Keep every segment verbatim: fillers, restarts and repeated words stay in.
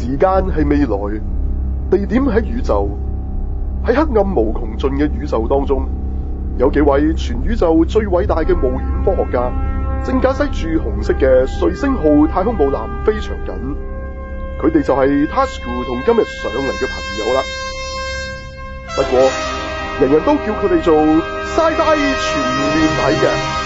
時間係未來，地點喺宇宙，喺黑暗無窮盡嘅宇宙當中，有幾位全宇宙最偉大嘅冒險科學家，正駕駛住紅色嘅瑞星號太空母艦飛翔緊。佢哋就係 Tasuku 同今日上嚟嘅朋友啦。不過，人人都叫佢哋做 Sci-Fi 全面睇嘅。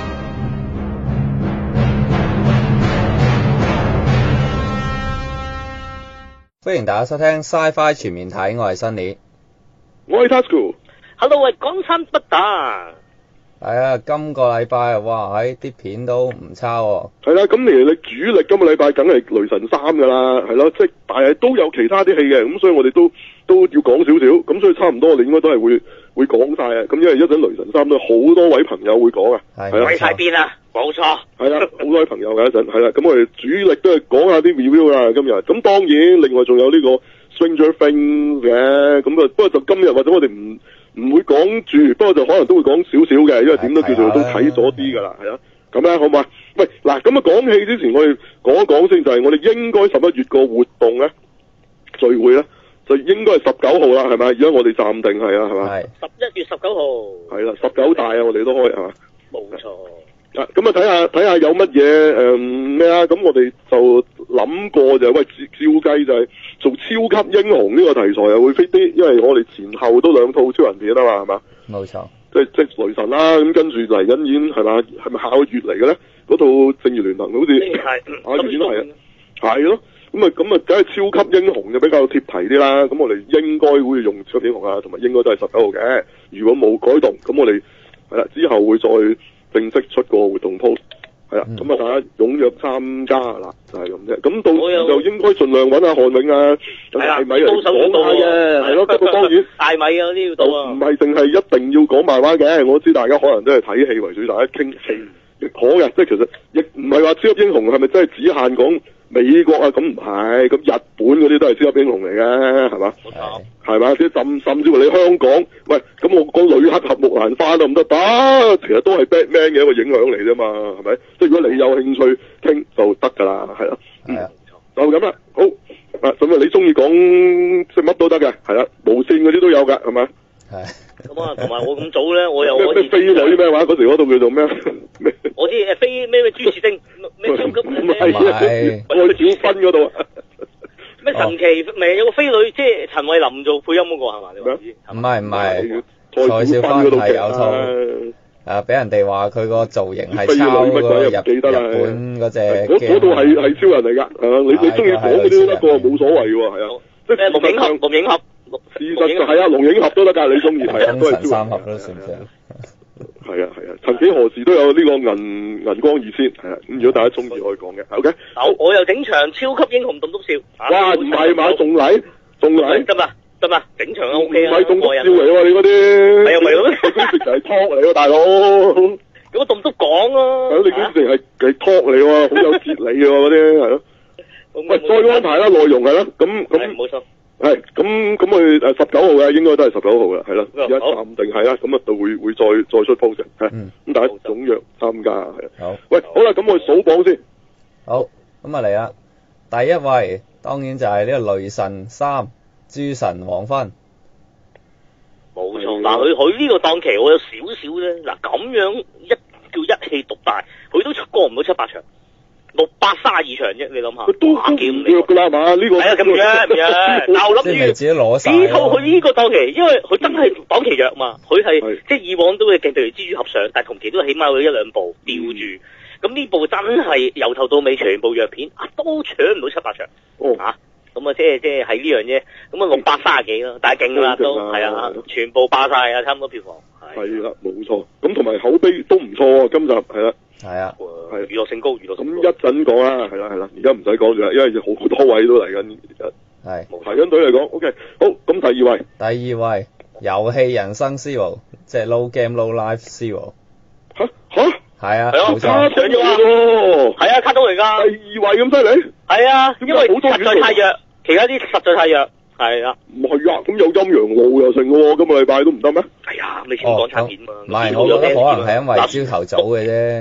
歡迎大家收聽 Sci-Fi 全面睇，我係 Sunny， 我係 Tasuku。Hello， 喂，港產不打。 係啊，今個禮拜哇，喺啲片都唔差喎。 係啦，咁其實你主力今個禮拜梗係雷神三噶啦，係咯，即係但係都有其他啲戲嘅，咁所以我哋都都要講少少，咁所以差唔多我哋應該都係會會講晒啊。咁因為一陣雷神三都好多位朋友會講啊，係啦， 睇晒邊啊，冇錯。 係啦，好多位朋友嘅一陣，係啦，咁我哋主力都係講下啲 review 啦，今日。咁當然另外仲有呢個 Stranger Things 嘅，咁啊不過就今日或者我哋唔。唔會講住，不過就可能都會講少少嘅，因為點都叫做都睇咗啲噶啦，係啊，咁咧好嘛？喂，嗱，咁啊講戲之前我哋講一講先，就係我哋應該十一月個活動咧聚會咧，就應該係十九號啦，係咪？而家我哋暫定係啊，係嘛？係十一月十九號。係啦，十九大啊，我哋都開係嘛？ 冇錯。 啊，咁啊睇下睇下有乜嘢誒咩啊？咁我哋就諗過就係、喂，照計就係做超級英雄呢個題材又會 fit 啲，因為我哋前後都兩套超人片啊嘛，係嘛？冇錯。即係即係雷神啦，咁跟住嚟緊已經係嘛？係咪下個月嚟嘅咧？嗰套正義聯盟好似下個月都係啊，係咯。咁啊咁啊，梗係超級英雄就比較貼題啲啦。咁我哋應該會用超級英雄啊，同埋應該都係十九號嘅。如果冇改動，咁我哋係啦，之後會再正式出個活動 post， 係啦，咁啊大家踴躍參加啦，就係咁啫。咁到時就應該盡量揾阿漢永啊、大米嚟講下嘅，係咯。不過當然大米啊嗰啲要到啊， 唔係淨係一定要講漫畫嘅。我知大家可能都係睇戲為主，大家傾戲亦可嘅。即係其實亦唔係話超級英雄係咪真係只限講美國啊？咁唔係，咁日本嗰啲都係超級英雄嚟嘅，係嘛？冇錯。係嘛？即係甚甚至乎你香港，喂，咁我講女黑俠木蘭花得唔得？得，其實都係 Batman 嘅一個影響嚟啫嘛，係咪？即係如果你有興趣傾就得㗎啦，係啦。係啊，就咁啦。好，啊，咁啊，你中意講即係乜都得嘅，係啦，無線嗰啲都有㗎，係咪？係。 咁啊，同埋我咁早咧，我又可以咩飛女咩話？嗰時嗰度叫做咩？咩？ 我知誒飛咩咩朱士丁咩超級唔係啊，愛小芬嗰度啊。 咩神奇咪有個飛女，即係陳慧琳做配音嗰個係嘛？你話知？ 唔係唔係，蔡少芬係有套誒，俾人哋話佢個造型係抄嗰個日日本嗰隻。 嗰嗰度係係超人嚟㗎，係嘛？你你中意講嗰啲都得個，冇所謂喎，係啊。即係龍影俠，龍影俠。 事實就係啊，龍影俠都得㗎，你中意係啊，都係超人。 三俠都算唔算？ 係啊係啊，曾幾何時都有呢個銀銀光二仙，係啊。咁如果大家中意可以講嘅 ，OK。 好，我又整場超級英雄棟篤笑。 哇，唔係嘛，仲嚟仲嚟。 得嘛得嘛，整場 O K 啊。 唔係棟篤笑嚟喎，你嗰啲。係啊，咪咯。你嗰時就係 talk 嚟喎，大佬。 咁我棟篤講咯。係咯， 你嗰時係係 talk 嚟喎，好有哲理喎嗰啲，係咯。喂，再安排啦，內容係啦，咁咁。冇錯。係，咁咁佢誒十九號嘅，應該都係十九號嘅，係啦，而家暫定係啦，咁啊就會會再再出 post 嘅，咁大家踴躍參加，係。好，喂，好啦，咁我數榜先。好， 咁啊嚟啦，第一位當然就係呢個雷神三諸神黃昏。 冇錯，嗱佢佢呢個檔期我有少少咧，嗱咁樣一叫一氣獨大，佢都過唔到七八場。六百卅二場啫，你諗下， 佢都都唔弱噶啦嘛？呢個係啊，咁樣唔樣，但我諗住呢套佢呢個檔期，因為佢真係檔期弱嘛，佢係即係以往都會勁譬如蜘蛛俠上，但係同期都起碼有一兩部吊住，咁呢部真係由頭到尾全部弱片，啊都搶唔到七八場，吓咁啊即係即係係呢樣啫，咁啊六百卅幾咯，但係勁啦都係啊，全部霸晒啊，差唔多票房係啦，冇錯，咁同埋口碑都唔錯，今集係啦。 係啊， 係娛樂性高，娛樂性高。 咁一陣講啦，係啦係啦，而家唔使講住啦，因為好多位都嚟緊。係排緊隊嚟講 ，OK， 好，咁第二位。 第二位，遊戲人生 Zero， 即係 No Game No Life Zero。 吓吓？ 係啊， 冇錯。 卡通嚟喎。 係啊，卡通嚟噶。 第二位咁犀利？係啊，因為實在太弱，其他啲實在太弱。係啊。 唔係啊，咁有陰陽路又成喎，今個禮拜都唔得咩？ 係啊，你先講產片嘛。 唔係，我覺得可能係因為朝頭早嘅啫。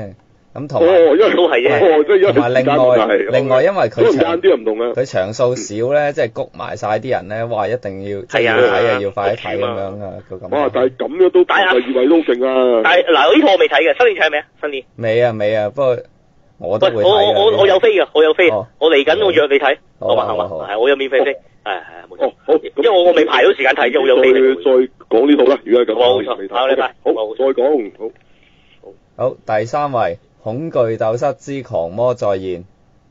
咁同埋哦，因為都係啫， 哦，即係因為同埋另外另外因為佢長啲唔同啊， 佢場數少咧，即係谷埋晒啲人咧，哇！一定要即係要睇啊，要快啲睇咁樣啊，個咁。 哇！但係咁樣都第二位都勁啊！ 但係嗱，呢套我未睇嘅，新年睇未啊？新年未啊未啊，不過我都會睇我我我有飛㗎，我有飛， 哦、 我嚟緊我約你睇，好嘛好嘛，係我有免費飛，係係冇錯。好，因為我我未排到時間睇，因為我有飛。 再講呢套啦，如果係咁， 冇錯，下個禮拜好，再講好。 好，第三位。恐懼鬥室之狂魔再現。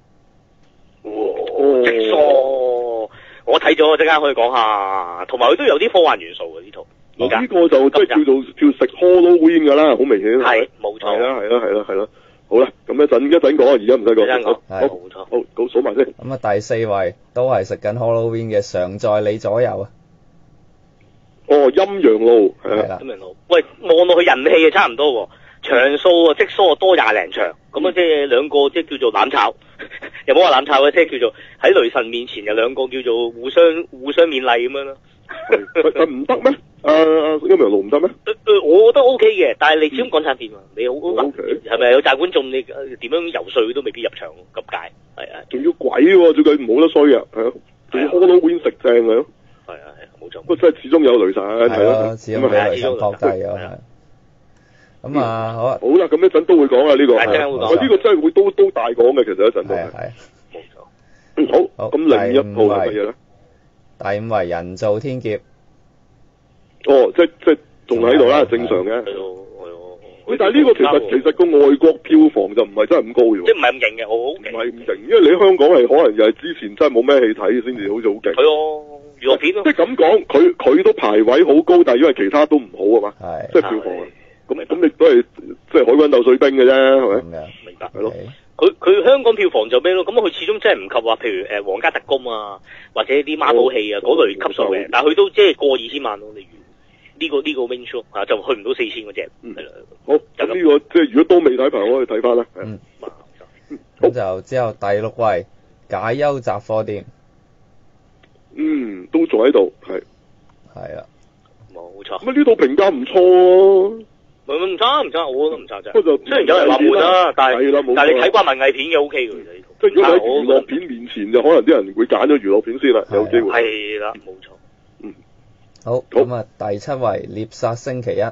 哦， 即疏，我睇咗，即刻可以講下，同埋佢都有啲科幻元素嘅呢套。 呢、啊這個就即係叫做叫食 Halloween 㗎啦，好明顯。 係，冇錯。 係啦，係啦，係啦，係啦。好啦，咁一陣一陣講，而家唔使講。 一陣講， 好，冇錯。好，好數埋先。 咁啊，第四位都係食緊 Halloween 嘅，常在你左右啊。 哦，陰陽路係啦。 陰陽路，喂，望落去人氣啊，差唔多喎。場數啊，即數啊多廿零場，咁啊即係兩個即係叫做攬炒，又冇話攬炒嘅，即係叫做喺雷神面前有兩個叫做互相互相勉勵咁樣咯。 但唔得咩？誒陰陽路唔得咩？ 我覺得 O K 嘅，但係你始終港產片啊，你好 ，OK， 係咪有大觀眾你點樣游説都未必入場咁解，係啊。 仲要鬼喎，最緊冇得衰啊，係啊，仲要 Halloween食正嘅咯。 係啊係啊，冇錯。 不過真係始終有雷神，係咯，始終俾雷神撲低啊。咁啊，好啊， 好啦，咁一陣都會講啊呢個， 係真係會講， 呢個真係會都都大講嘅，其實一陣都係， 係， 冇錯。好，咁另一套係乜嘢咧？ 第五位人造天劫。 哦，即即仲喺度啦，正常嘅。 係咯，係咯。 喂，但係呢個其實其實個外國票房就唔係真係咁高嘅喎。 即係唔係咁勁嘅，好好勁。 唔係咁勁，因為你香港係可能又係之前真係冇咩戲睇先至好似好勁。 係咯，娛樂片咯。 即係咁講，佢佢都排位好高，但係因為其他都唔好啊嘛。 係。 即係票房啊。咁咁亦都係即係海軍鬥水兵嘅啫，係咪？ 明白。 係咯。 佢佢香港票房就咩咯？咁佢始終真係唔及話，譬如誒皇家特工啊，或者啲孖寶戲啊嗰類級數嘅，但係佢都即係過二千萬咯，例如呢個呢個 range 啊，就去唔到四千嗰隻。係啦。 好，咁呢個即係如果都未睇排，我可以睇翻啦。 嗯。咁就之後第六位解憂雜貨店。 嗯，都仲喺度，係。 係啊。 冇錯。 咁呢套評價唔錯。 唔差唔差，我覺得唔差啫。 不過雖然有人話悶啦，但係但係你睇慣文藝片嘅 O K 嘅，其實呢套。 即係如果喺娛樂片面前，就可能啲人會揀咗娛樂片先啦，有機會。 係啦，冇錯。 嗯。 好，咁啊，第七位獵殺星期一。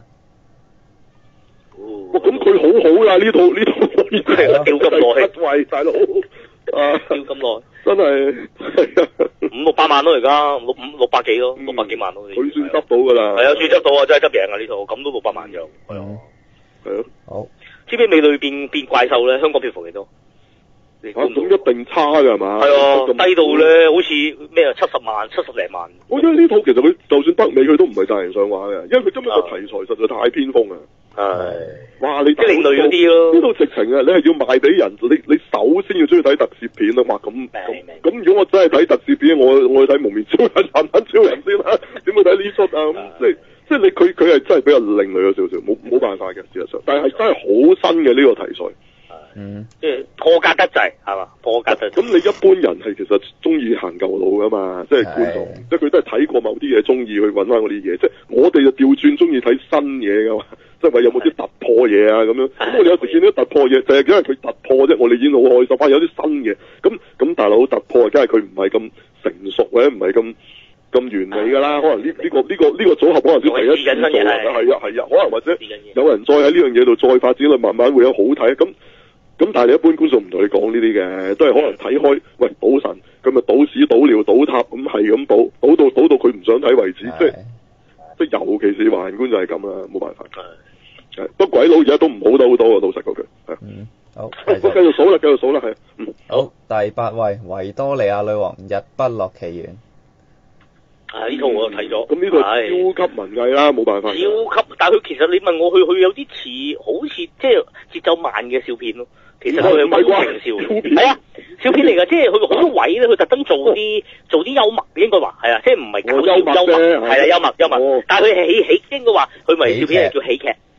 哦。 咁佢好好啦，呢套呢套係啊，吊咁耐。 七位大佬。啊！ 吊咁耐。 真係係啊。 五六百萬咯，而家六五六百幾咯，六百幾萬咯。 佢算執到㗎啦。係啊，算執到啊，真係執贏啊呢套，咁都六百萬就係啊。 係咯。 好。 知唔知美女變變怪獸咧？香港票房幾多？ 啊，咁一定差㗎係嘛？ 係啊，低到咧，好似咩啊，七十萬、七十零萬。 我覺得呢套其實佢就算北美佢都唔係賺人上畫嘅，因為佢根本個題材實在太偏鋒啊。 係。 哇！你即係另類嗰啲咯。 呢套直情啊，你係要賣俾人，你你首先要中意睇特攝片啊嘛。咁咁如果我真係睇特攝片，我我去睇蒙面超人、鹹蛋超人先啦。點會睇呢出啊？咁即係即係你佢佢係真係比較另類咗少少，冇冇辦法嘅事實上。但係真係好新嘅呢個題材。 嗯， 即係破格得滯係嘛？破格得滯。 咁你一般人係其實中意行舊路噶嘛？即係觀眾，即係佢都係睇過某啲嘢，中意去揾翻嗰啲嘢。即係我哋就調轉中意睇新嘢噶嘛。即係話有冇啲突破嘢啊咁樣。咁我哋有時見到突破嘢，就係因為佢突破啫。我哋已經好開心，哇！有啲新嘅。咁咁大佬突破，梗係佢唔係咁成熟或者唔係咁咁完美噶啦。可能呢呢個呢個呢個組合可能先第一次做係啊係啊，可能或者有人再喺呢樣嘢度再發展，慢慢會有好睇咁。咁但係你一般觀眾唔同你講呢啲嘅，都係可能睇開，喂賭神，咁咪賭屎、賭尿、賭塔，咁係咁賭，賭到賭到佢唔想睇為止，即係即係尤其是環觀就係咁啦，冇辦法。係，係，不過鬼佬而家都唔好得好多啊，老實講句。 嗯，好。 繼續數啦，繼續數啦，係。嗯， 好，第八位維多利亞女王日不落奇緣。 啊！呢套我睇咗， 咁呢套超級文藝啦，冇辦法。超級，但係佢其實你問我，佢佢有啲似，好似即係節奏慢嘅笑片咯。其實佢係溫情笑，係啊，笑片嚟㗎，即係佢好多位咧，佢特登做啲做啲幽默，應該話係啊，即係唔係搞笑幽默，係啦，幽默幽默。但係佢係喜喜，應該話佢唔係笑片，係叫喜劇。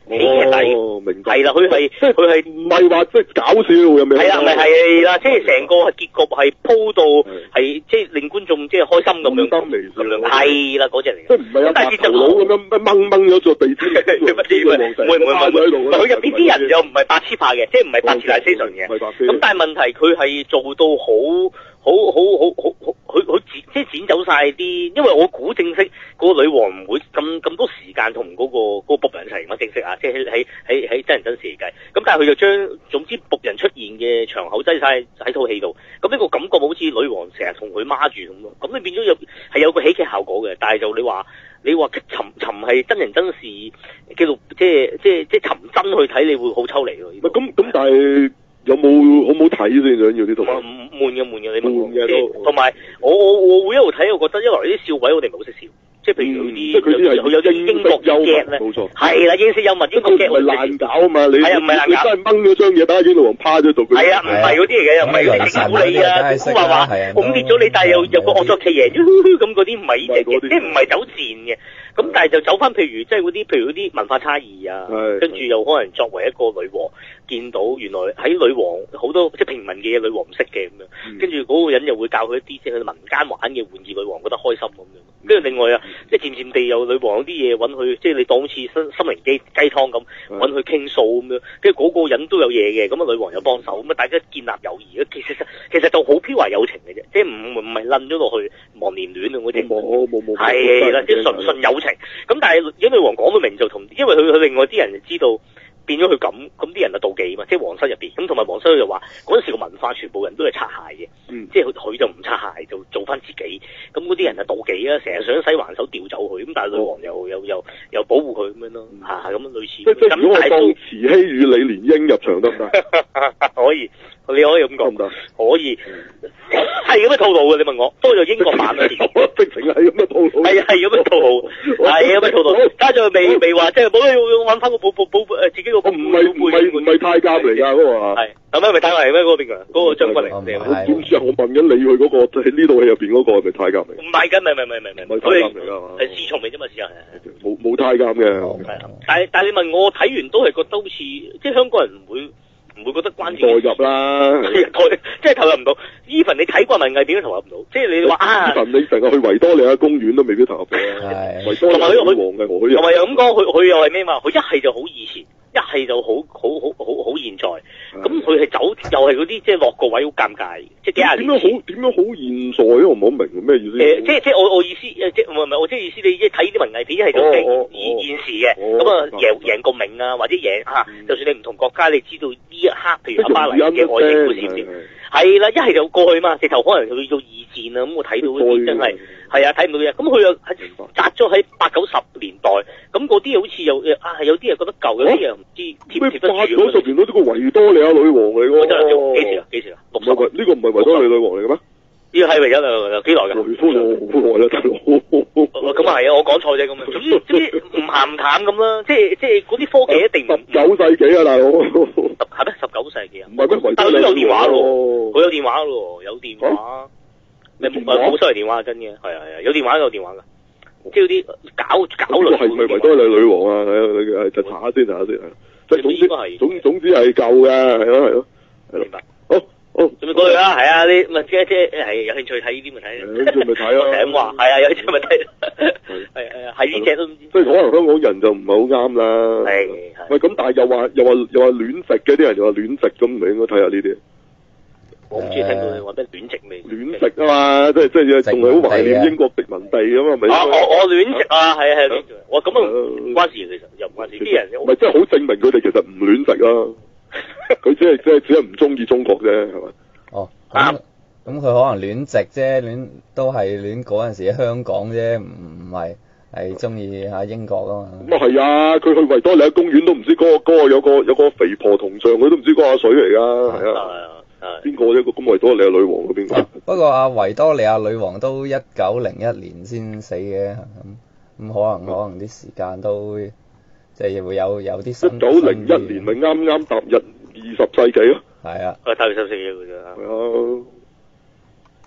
喜劇底， 哦，明白。 係啦，佢係即係佢係唔係話即係搞笑咁樣？ 係啦，咪係啦，即係成個結局係鋪到係即係令觀眾即係開心咁樣，咁樣係啦嗰隻嚟嘅。 即係唔係有白頭佬咁樣掹掹咗座地氈， 唔會唔會唔會，佢入邊啲人又唔係白痴化嘅，即係唔係白痴大 station 嘅。咁但係問題佢係做到好好好好好好，佢佢剪即係剪走晒啲，因為我估正式嗰個女王唔會咁咁多時間同嗰個嗰個僕人一齊嘛，正式啊，即係喺喺喺真人真事嚟計。咁但係佢就將總之僕人出現嘅場口擠晒喺套戲度，咁呢個感覺好似女王成日同佢孖住咁咯。咁你變咗有係有個喜劇效果嘅，但係就你話你話尋尋係真人真事記錄，即係即係即係尋真去睇，你會好抽離喎。 唔係咁咁，但係有冇好唔好睇先？想要呢套？ 唔悶嘅悶嘅，你問我。 悶嘅都。 同埋我我我會一路睇，我覺得因為啲笑位我哋唔係好識笑。即係譬如佢啲，佢有啲英國幽默咧，冇錯，係啦，英式幽默，英國劇唔係爛搞啊嘛，你係啊，唔係爛搞， 真係掹咗張嘢，打英女王趴咗度， 係啊，唔係嗰啲嚟嘅，又唔係嗰啲整蠱你啊，古話話拱跌咗你，但係又有個惡作劇贏咁嗰啲，唔係呢隻嘅，即係唔係走賤嘅。咁但係就走翻，譬如即係嗰啲，譬如嗰啲文化差異啊，跟住又可能作為一個女王，見到原來喺女王好多即係平民嘅嘢，女王唔識嘅咁樣，跟住嗰個人又會教佢一啲即係民間玩嘅玩意，女王覺得開心咁樣。跟住另外啊，即係漸漸地有女王有啲嘢揾佢，即係你當好似心心靈雞雞湯咁揾佢傾訴咁樣，跟住嗰個人都有嘢嘅，咁啊女王有幫手，咁啊大家建立友誼，其實其實就好飄懷友情嘅啫，即係唔唔係冧咗落去忘年戀啊嗰啲， 冇冇冇， 係啦，即係純純友情。咁但係如果女王講到明就同，因為佢佢另外啲人就知道。變咗佢咁，咁啲人就妒忌嘛，即係皇室入邊，咁同埋皇室就話嗰陣時個文化全部人都係擦鞋嘅，嗯、即係佢佢就唔擦鞋，就做翻自己，咁嗰啲人就妒忌啊，成日想洗還手調走佢，咁但係女王又又又又保護佢咁樣咯，嚇咁樣類似。即即如果我當慈禧與李蓮英入場得唔得？ 可以，你可以咁講，可以，係咁嘅套路嘅。你問我，不過就英國版嗰啲， 直情係咁嘅套路。係係咁嘅套路，係咁嘅套路。加上未未話即係冇要揾翻個保保保誒自己個。 我唔係唔係唔係太監嚟㗎嗰個啊。係， 係咪咪太監嚟咩？嗰個邊個？嗰個將軍嚟。 我點知啊？我問緊你佢嗰個喺呢度戲入邊嗰個係咪太監嚟？ 唔係㗎，唔係唔係唔係唔係。 唔係太監嚟㗎嘛？ 係侍從嚟啫嘛，事實係。 冇冇太監嘅。 係啊，但係但係你問我睇完都係覺得好似即係香港人唔會。唔會覺得關鍵代入啦， 即係投入唔到。even 你睇過文藝片都投入唔到，即係你話啊。 even 你成日去維多利亞公園都未必投入到。係。維多利亞女王嘅我同埋又咁講，佢佢又係咩嘛？佢一係就好以前，一係就好好好好好現在。咁佢係走又係嗰啲即係落個位好尷尬，即係幾廿年。點樣好點樣好現在啊？我唔好明咩意思。誒，即係即係我我意思誒，即係唔係唔係我即係意思，你即係睇啲文藝片一係就現現時嘅，咁啊贏贏個名啊，或者贏嚇，就算你唔同國家，你知道呢一刻，譬如阿巴黎嘅愛情故事點？係啦，一係就過去嘛，直頭可能去到二戰啊，咁我睇到嗰啲真係係啊，睇唔到嘢。咁佢又紮咗喺八九十年代，咁嗰啲好似有啊，有啲人覺得舊，有啲人唔知貼唔貼得住。八九十年代呢個維多利亞女王嚟㗎。 幾時啊？幾時啊？六十。 呢個唔係維多利亞女王嚟嘅咩？ 呢個係維多利亞幾耐㗎？ 維多利亞好耐啦，大佬。 咁啊係啊，我講錯啫咁樣。總之總之唔鹹唔淡咁啦，即係即係嗰啲科技一定唔。 十九世紀啊，大佬。 係咩？十九世紀啊？ 唔係咩？ 但係佢有電話咯，佢有電話咯，有電話。你冇冇收嚟電話真嘅？係啊係啊，有電話有電話㗎。即係嗰啲搞搞類。 係咪維多利亞女王啊？係啊，你就查下先，查下先。即係總之係總總之係舊嘅，係咯係咯。明白。好，好，準備過去啦，係啊，你咪即即係有興趣睇呢啲咪睇。有興趣咪睇咯。成話係啊，有興趣咪睇。係係啊，係呢隻都唔知。即係可能香港人就唔係好啱啦。係係。喂，咁但係又話又話又話亂食嘅啲人又話亂食，咁唔係應該睇下呢啲？我唔知聽到你話咩亂食未？亂食啊嘛，即係即係仲係好懷念英國殖民地咁啊，咪？啊，我我亂食啊，係係係，我咁啊唔關事，其實又唔關事，啲人唔係即係好證明佢哋其實唔亂食咯，佢只係即係只係唔中意中國啫，係咪？哦，啱。咁佢可能亂食啫，亂都係亂嗰陣時喺香港啫，唔係係中意喺英國啊嘛。咁啊係啊，佢去維多利亞公園都唔知嗰個嗰個有個有個肥婆銅像，佢都唔知嗰個阿水嚟噶，係啊。邊個啫？咁維多利亞女王嗰邊個？不過阿維多利亞女王都一九零一年先死嘅，咁咁可能可能啲時間都即係會有有啲新。一九零一年咪啱啱踏入二十世紀咯。係啊。啊，踏入二十世紀嘅啫。係啊。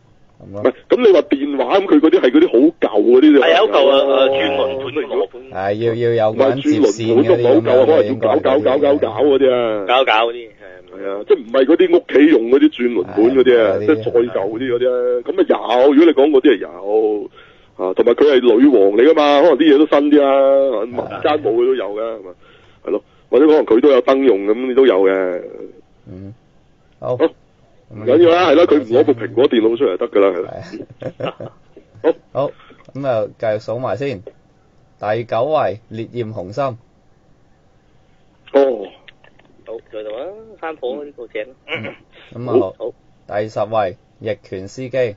咁咯。 唔係，咁你話電話咁，佢嗰啲係嗰啲好舊嗰啲啫。 係好舊啊！轉輪盤嗰本。 係要要有個人接線嗰啲好舊啊，可能要搞搞搞搞搞嗰啲啊。 搞搞嗰啲係啊，即係唔係嗰啲屋企用嗰啲轉輪盤嗰啲啊，即係再舊啲嗰啲啊。咁啊有，如果你講嗰啲係有啊，同埋佢係女王嚟噶嘛，可能啲嘢都新啲啊，民間冇佢都有嘅，係嘛，係咯，或者可能佢都有燈用咁，你都有嘅。 嗯，好。 唔緊要啦，係啦，佢唔攞部蘋果電腦出嚟得噶啦，係啦。好， 好，咁啊，繼續數埋先。第九位烈焰雄心。 哦。 好，再度啊，山火呢個正。 咁啊，好。第十位逆權司機。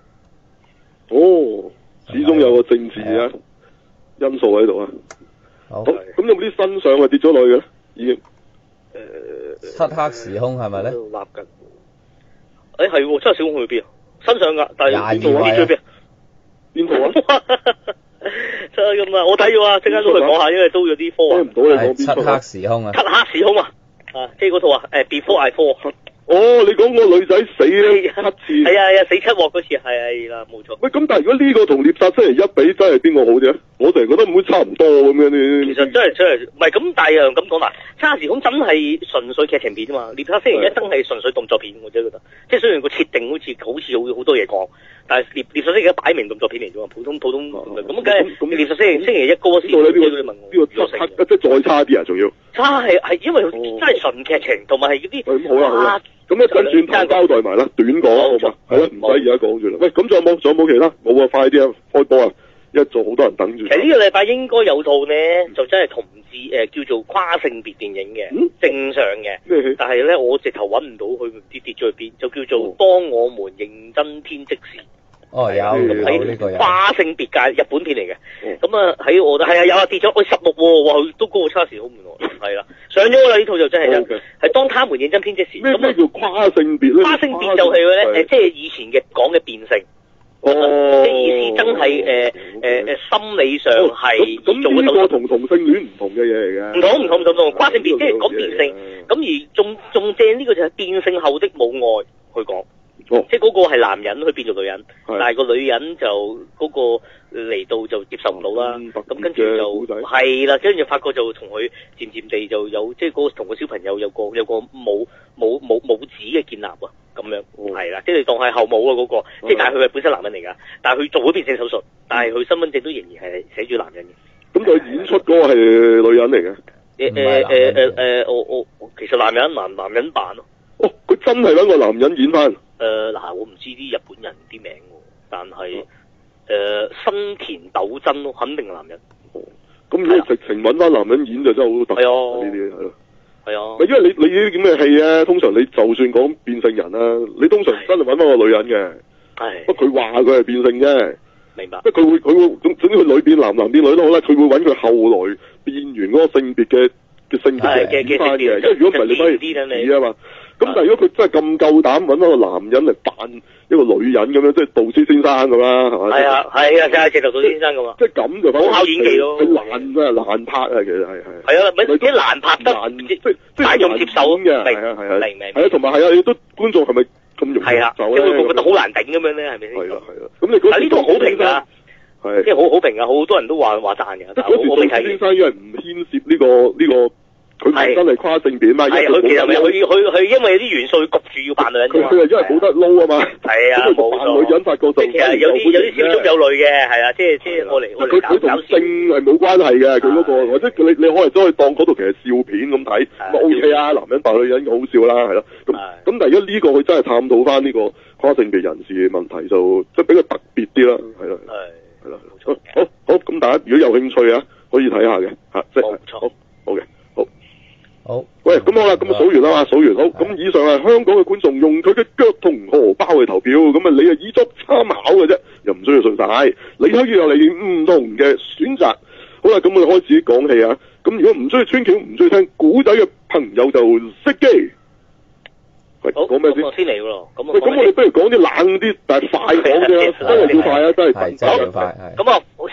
哦，始終有個政治啊因素喺度啊。 好。 咁有冇啲新相啊跌咗落去嘅咧？已經。 誒。 漆黑時空係咪咧？ 立緊。誒係喎，七黑時空去邊啊？新上噶，但係邊度啊？邊邊啊？邊度啊？真係咁啊！我睇咗啊，即刻都去講下，因為都有啲科啊。 聽唔到你講邊七黑時空啊！ 漆黑時空啊！啊，即係嗰套啊，誒 Before I Fall。 哦，你講個女仔死咧七次。 係啊係啊，死七鑊嗰次係啦，冇錯。 喂，咁但係如果呢個同獵殺星期一比，真係邊個好啫？我成日覺得唔會差唔多咁樣呢。 其實真係真係，唔係咁，但係又咁講啦，七黑時空真係純粹劇情片啫嘛，獵殺星期一真係純粹動作片，我真係覺得。即係雖然個設定好似好似好好多嘢講，但係獵獵殺星期一擺明動作片嚟啫嘛，普通普通咁梗係。咁獵殺星期星期一嗰時，呢個你問我，呢個七黑即係再差啲啊，仲要。 差係係因為真係純劇情，同埋係嗰啲。 咁好啦好啦，咁一陣轉頭交代埋啦，短講好嘛？係啦，唔使而家講住啦。喂，咁仲有冇？仲有冇其他？冇啊，快啲啊，開波啊！一做好多人等住。 其實呢個禮拜應該有套呢，就真係同志誒叫做跨性別電影嘅，嗯、正常嘅。 咩但係咧，我直頭揾唔到佢，唔知跌咗去邊，就叫做當我們認真編織時。 哦，有有呢個有。 跨性別界日本片嚟嘅，咁啊喺我係啊有啊跌咗，喂十六喎，哇都高過七黑時空喎，係啦，上咗啦呢套就真係真，係當他們認真編織時。 咩咩叫跨性別咧？ 跨性別就係咧誒，即係以前嘅講嘅變性。 哦， 即係意思真係誒誒誒心理上係咁咁呢個同同性戀唔同嘅嘢嚟嘅。唔同唔同唔同唔同，跨性別即係講變性，咁而仲仲正呢個就係變性後的母愛去講。哦，即係嗰個係男人去變做女人，但係個女人就嗰個嚟到就接受唔到啦。咁跟住就係啦，跟住發覺就同佢漸漸地就有即係嗰個同個小朋友有個有個母母母母子嘅建立啊，咁樣係啦，即係當係後母啊嗰個，即係但係佢係本身男人嚟㗎，但係佢做咗變性手術，但係佢身份證都仍然係寫住男人嘅。咁佢演出嗰個係女人嚟嘅？誒誒誒誒誒，我我其實男人男男人扮咯。 哦，佢真係揾個男人演翻。 誒嗱、呃，我唔知啲日本人啲名喎，但係誒、呃、新田斗真咯，肯定係男人。哦，咁如果直情揾翻男人演就真係好特別。係啊，呢啲係咯。係啊。咪因為你你呢啲咁嘅戲咧，通常你就算講變性人啦，你通常真係揾翻個女人嘅。係。不過佢話佢係變性啫。明白。即係佢會佢會總總之佢女變男，男變女都好啦，佢會揾佢後來變完嗰個性別嘅嘅性別嚟演翻嘅，因為如果唔係你咪似啊嘛。咁但係如果佢真係咁夠膽揾翻個男人嚟扮一個女人咁樣，即係杜斯先生咁啦，係咪？係啊，係啊，就係直頭杜斯先生咁啊！即係咁就好考演技咯。佢難真係難拍啊，其實係係。係啊，咪幾難拍得，難即即大眾接受嘅。明係啊係啊，明明。係啊，同埋係啊，你都觀眾係咪咁容易接受咧？即係會覺得好難頂咁樣咧，係咪先？係啊係啊。咁你嗰呢套好評㗎，係即係好好評啊！好多人都話話讚嘅。即係嗰時杜斯先生因為唔牽涉呢個呢個。佢係真係跨性別嘛？係佢其實咪佢佢佢因為有啲元素焗住要扮女人。佢佢係因為冇得撈啊嘛。係啊，冇錯。扮女人發覺就其實有啲有啲少中有淚嘅，係啊，即係即係我嚟我嚟搞搞笑。佢佢同性係冇關係嘅，佢嗰個或者你你可能都可以當嗰度其實笑片咁睇，咁 O K 啊，男人扮女人好笑啦，係咯。咁咁但係如果呢個佢真係探討翻呢個跨性別人士嘅問題，就即係比較特別啲啦，係啦。係係啦，冇錯。好好咁，大家如果有興趣啊，可以睇下嘅嚇，即係冇錯。好嘅。 好， 喂，咁好啦，咁數完啦嘛，數完好，咁以上係香港嘅觀眾用佢嘅腳同荷包去投票，咁啊你啊以作參考嘅啫，又唔需要信晒，你可以有你唔同嘅選擇。好啦，咁我哋開始講戲啊，咁如果唔中意穿橋，唔中意聽古仔嘅朋友就熄機。喂，講咩先？咁我先嚟喎，咁喂，咁我哋不如講啲冷啲，但係快講啫，真係要快啊，真係。係，真係快。咁啊，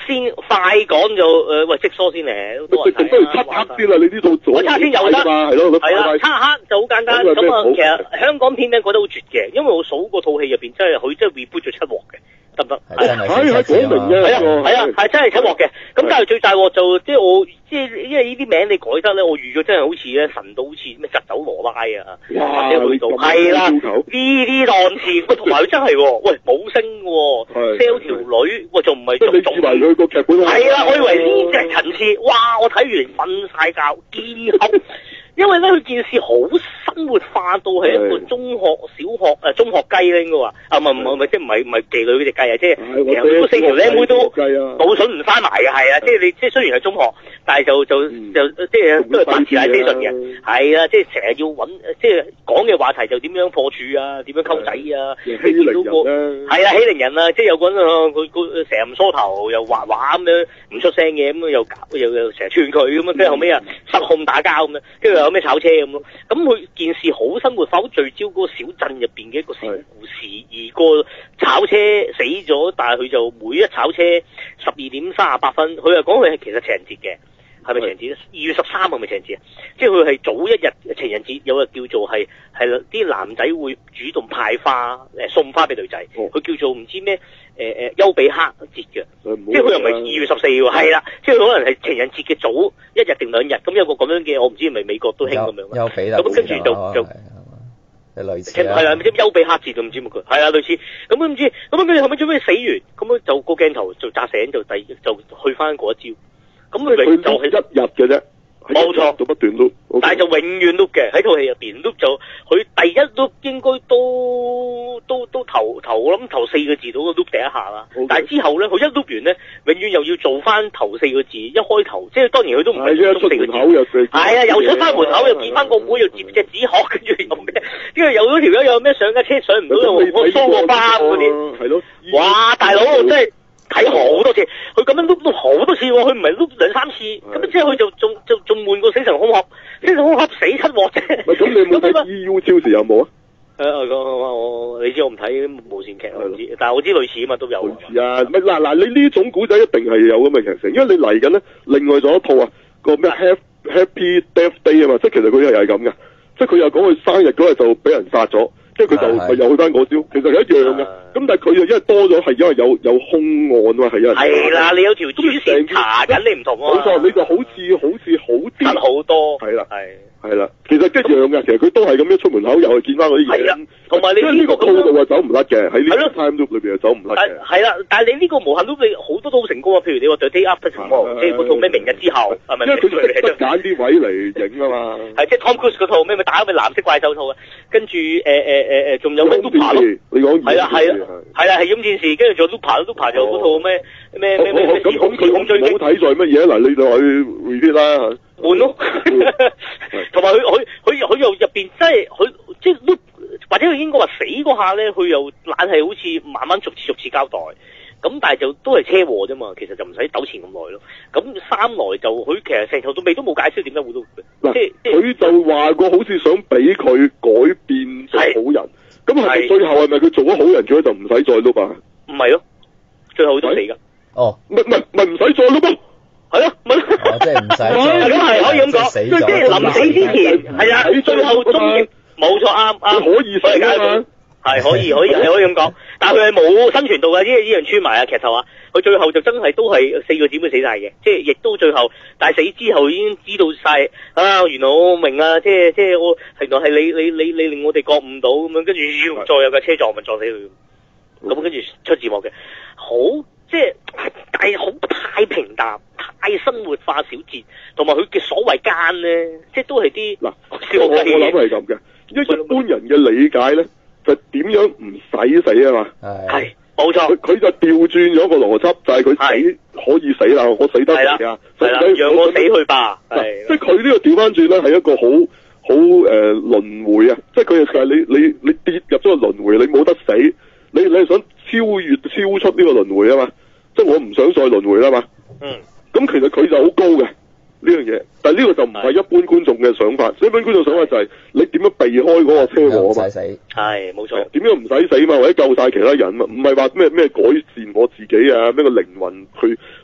先，快講就誒喂即疏先嚟，都你不如漆黑先啦，你呢套做我漆黑先有得， 係咯， 係啦，漆黑就好簡單。咁啊，其實香港片名覺得好絕嘅，因為我數過套戲入邊真係佢真係 reboot 咗七鑊嘅。得唔得？ 係真係講明嘅， 係啊係啊係真係七鑊嘅。咁但係最大鑊就即係我即係因為呢啲名你改得咧，我預咗真係好似咧神到好似咩疾走羅拉啊，或者去到係啦呢啲檔次，喂同埋佢真係喎，喂冇聲喎 ，sell 條女，喂仲唔係仲仲以為佢個劇本係啦，我以為呢隻層次，哇！我睇完瞓晒覺，見口。因為咧佢件事好生活化到係一個中學、小學誒中學雞咧應該話，啊唔係唔係即係唔係唔係妓女嗰隻雞啊，即係其實嗰四條靚妹都冇筍唔生埋嘅，係啊，即係你即係雖然係中學，但係就就就即係都係白字奶飛信嘅，係啊，即係成日要揾即係講嘅話題就點樣破處啊，點樣溝仔啊， 欺凌人啊， 係啊欺凌人啊，即係有個人佢佢成日唔梳頭又畫畫咁樣唔出聲嘅咁樣又搞又又成日串佢咁樣，跟住後尾啊失控打交咁樣，跟住有咩炒車咁咯，咁佢件事好生活化，好聚焦嗰個小鎮入邊嘅一個小故事，而個炒車死咗，但係佢就每一炒車十二點三十八分，佢又講佢係其實情人節嘅，係咪情人節咧？二月十三係咪情人節啊？即係佢係早一日情人節，有個叫做係係啲男仔會主動派花誒送花俾女仔，佢、哦、叫做唔知咩誒誒丘比克節嘅，即係佢又唔係二月十四喎，係啦，即係可能係情人節嘅早一日定兩日，咁有個咁樣嘅，我唔知係咪美國都興咁樣。丘比特咁跟住就就係類似係啦，唔知丘比克節唔知乜佢係啊類似，咁唔知咁跟住後尾做咩死完，咁樣就個鏡頭就炸醒就第就去翻嗰一招，咁佢就係一日嘅啫。 冇錯， 就不斷碌， 但係就永遠碌嘅喺套戲入邊碌就佢第一碌應該都都都頭頭我諗頭四個字到個碌第一下啦， okay. 但係之後咧佢一碌完咧，永遠又要做翻頭四個字，一開頭即係當然佢都唔係碌四個字，係啊又出翻門口又見翻個妹又接隻紙殼，跟住又咩，跟住有嗰條友有咩上架車上唔到又我梳個花嗰啲，係咯，哇大佬真係。睇好多次，佢咁樣碌碌好多次喎，佢唔係碌兩三次，咁即係佢就仲就仲換過死神空俠，死神空俠死七鑊啫。咁你冇睇 E U 超時有冇啊？誒我我你知我唔睇無線劇我唔知，但係我知類似啊嘛都有。類似啊，咪嗱嗱你呢種古仔一定係有咁嘅劇情，因為你嚟緊咧，另外仲有一套啊個咩 Happy Death Day 啊嘛，即係其實佢又係咁嘅，即係佢又講佢生日嗰日就俾人殺咗。即係佢就咪又去翻嗰招，其實係一樣嘅。咁但係佢就因為多咗，係因為有有兇案啊嘛，係因為係啦，你有條主線查緊，你唔同啊。冇錯，你就好似好似好啲好多。係啦，係係啦，其實一樣嘅。其實佢都係咁樣出門口，又係見翻嗰啲嘢。係啦，同埋你呢個套路啊，走唔甩嘅。喺呢個 time loop 裏邊係走唔甩嘅。係啦，但係你呢個無限 loop 你好多都好成功啊。譬如你話 The Day After Tomorrow，即係嗰套咩明日之後，係咪？因為佢識得揀啲位嚟影啊嘛。係即係 Tom Cruise 嗰套咩咪打咩藍色怪獸套啊，跟住誒誒誒誒仲有咩 Looper 咯？你講係啦係啦係啦係咁戰士，跟住仲有 Looper，Looper 就嗰套咩咩咩咩咩時空時空追擊。冇睇在乜嘢嗱，你就去 repeat 啦。換咯，同埋佢佢佢佢又入邊即係佢即係 loop，或者佢應該話死嗰下咧，佢又懶係好似慢慢逐次逐次交代。咁但係就都係車禍啫嘛，其實就唔使糾纏咁耐咯。咁三來就佢其實成頭到尾都冇解釋點解會都嗱，即係佢就話過好似想俾佢改變做好人。咁係咪最後係咪佢做咗好人咗就唔使再碌啊？唔係咯，最後都死㗎。哦，唔係唔係唔係唔使再碌咯。係咯，咪即係唔使。咁係可以咁講，即係臨死之前係啊，最後終極冇錯啱啱可以死㗎。係可以可以係可以咁講，但係佢係冇生存到嘅，呢呢樣穿埋啊劇透啊，佢最後就真係都係四個點會死晒嘅，即係亦都最後，但係死之後已經知道晒啊，原來我明啊，即係即係我原來係你你你你令我哋覺悟到咁樣，跟住再有架車撞咪撞死佢，咁跟住出字幕嘅，好即係但係好太平淡，太生活化小節，同埋佢嘅所謂奸咧，即係都係啲嗱，我我諗係咁嘅，因為一般人嘅理解咧。就點樣唔使死啊嘛？係，冇錯。佢就調轉咗個邏輯，就係、是、佢死可以死啦，我死得嚟啊，係啦，讓我死去吧。係，即係佢呢個調翻轉咧，係一個好好誒輪迴啊！即係佢就係你你你跌入咗個輪迴，你冇得死，你你係想超越超出呢個輪迴啊嘛？即係我唔想再輪迴啦嘛。嗯。咁其實佢就好高嘅。呢樣嘢，但係呢個就唔係一般觀眾嘅想法。一般觀眾想法就係你點樣避開嗰個車禍啊嘛？唔使死，係冇錯。點樣唔使死嘛？或者救晒其他人嘛？唔係話咩咩改善我自己啊？咩個靈魂去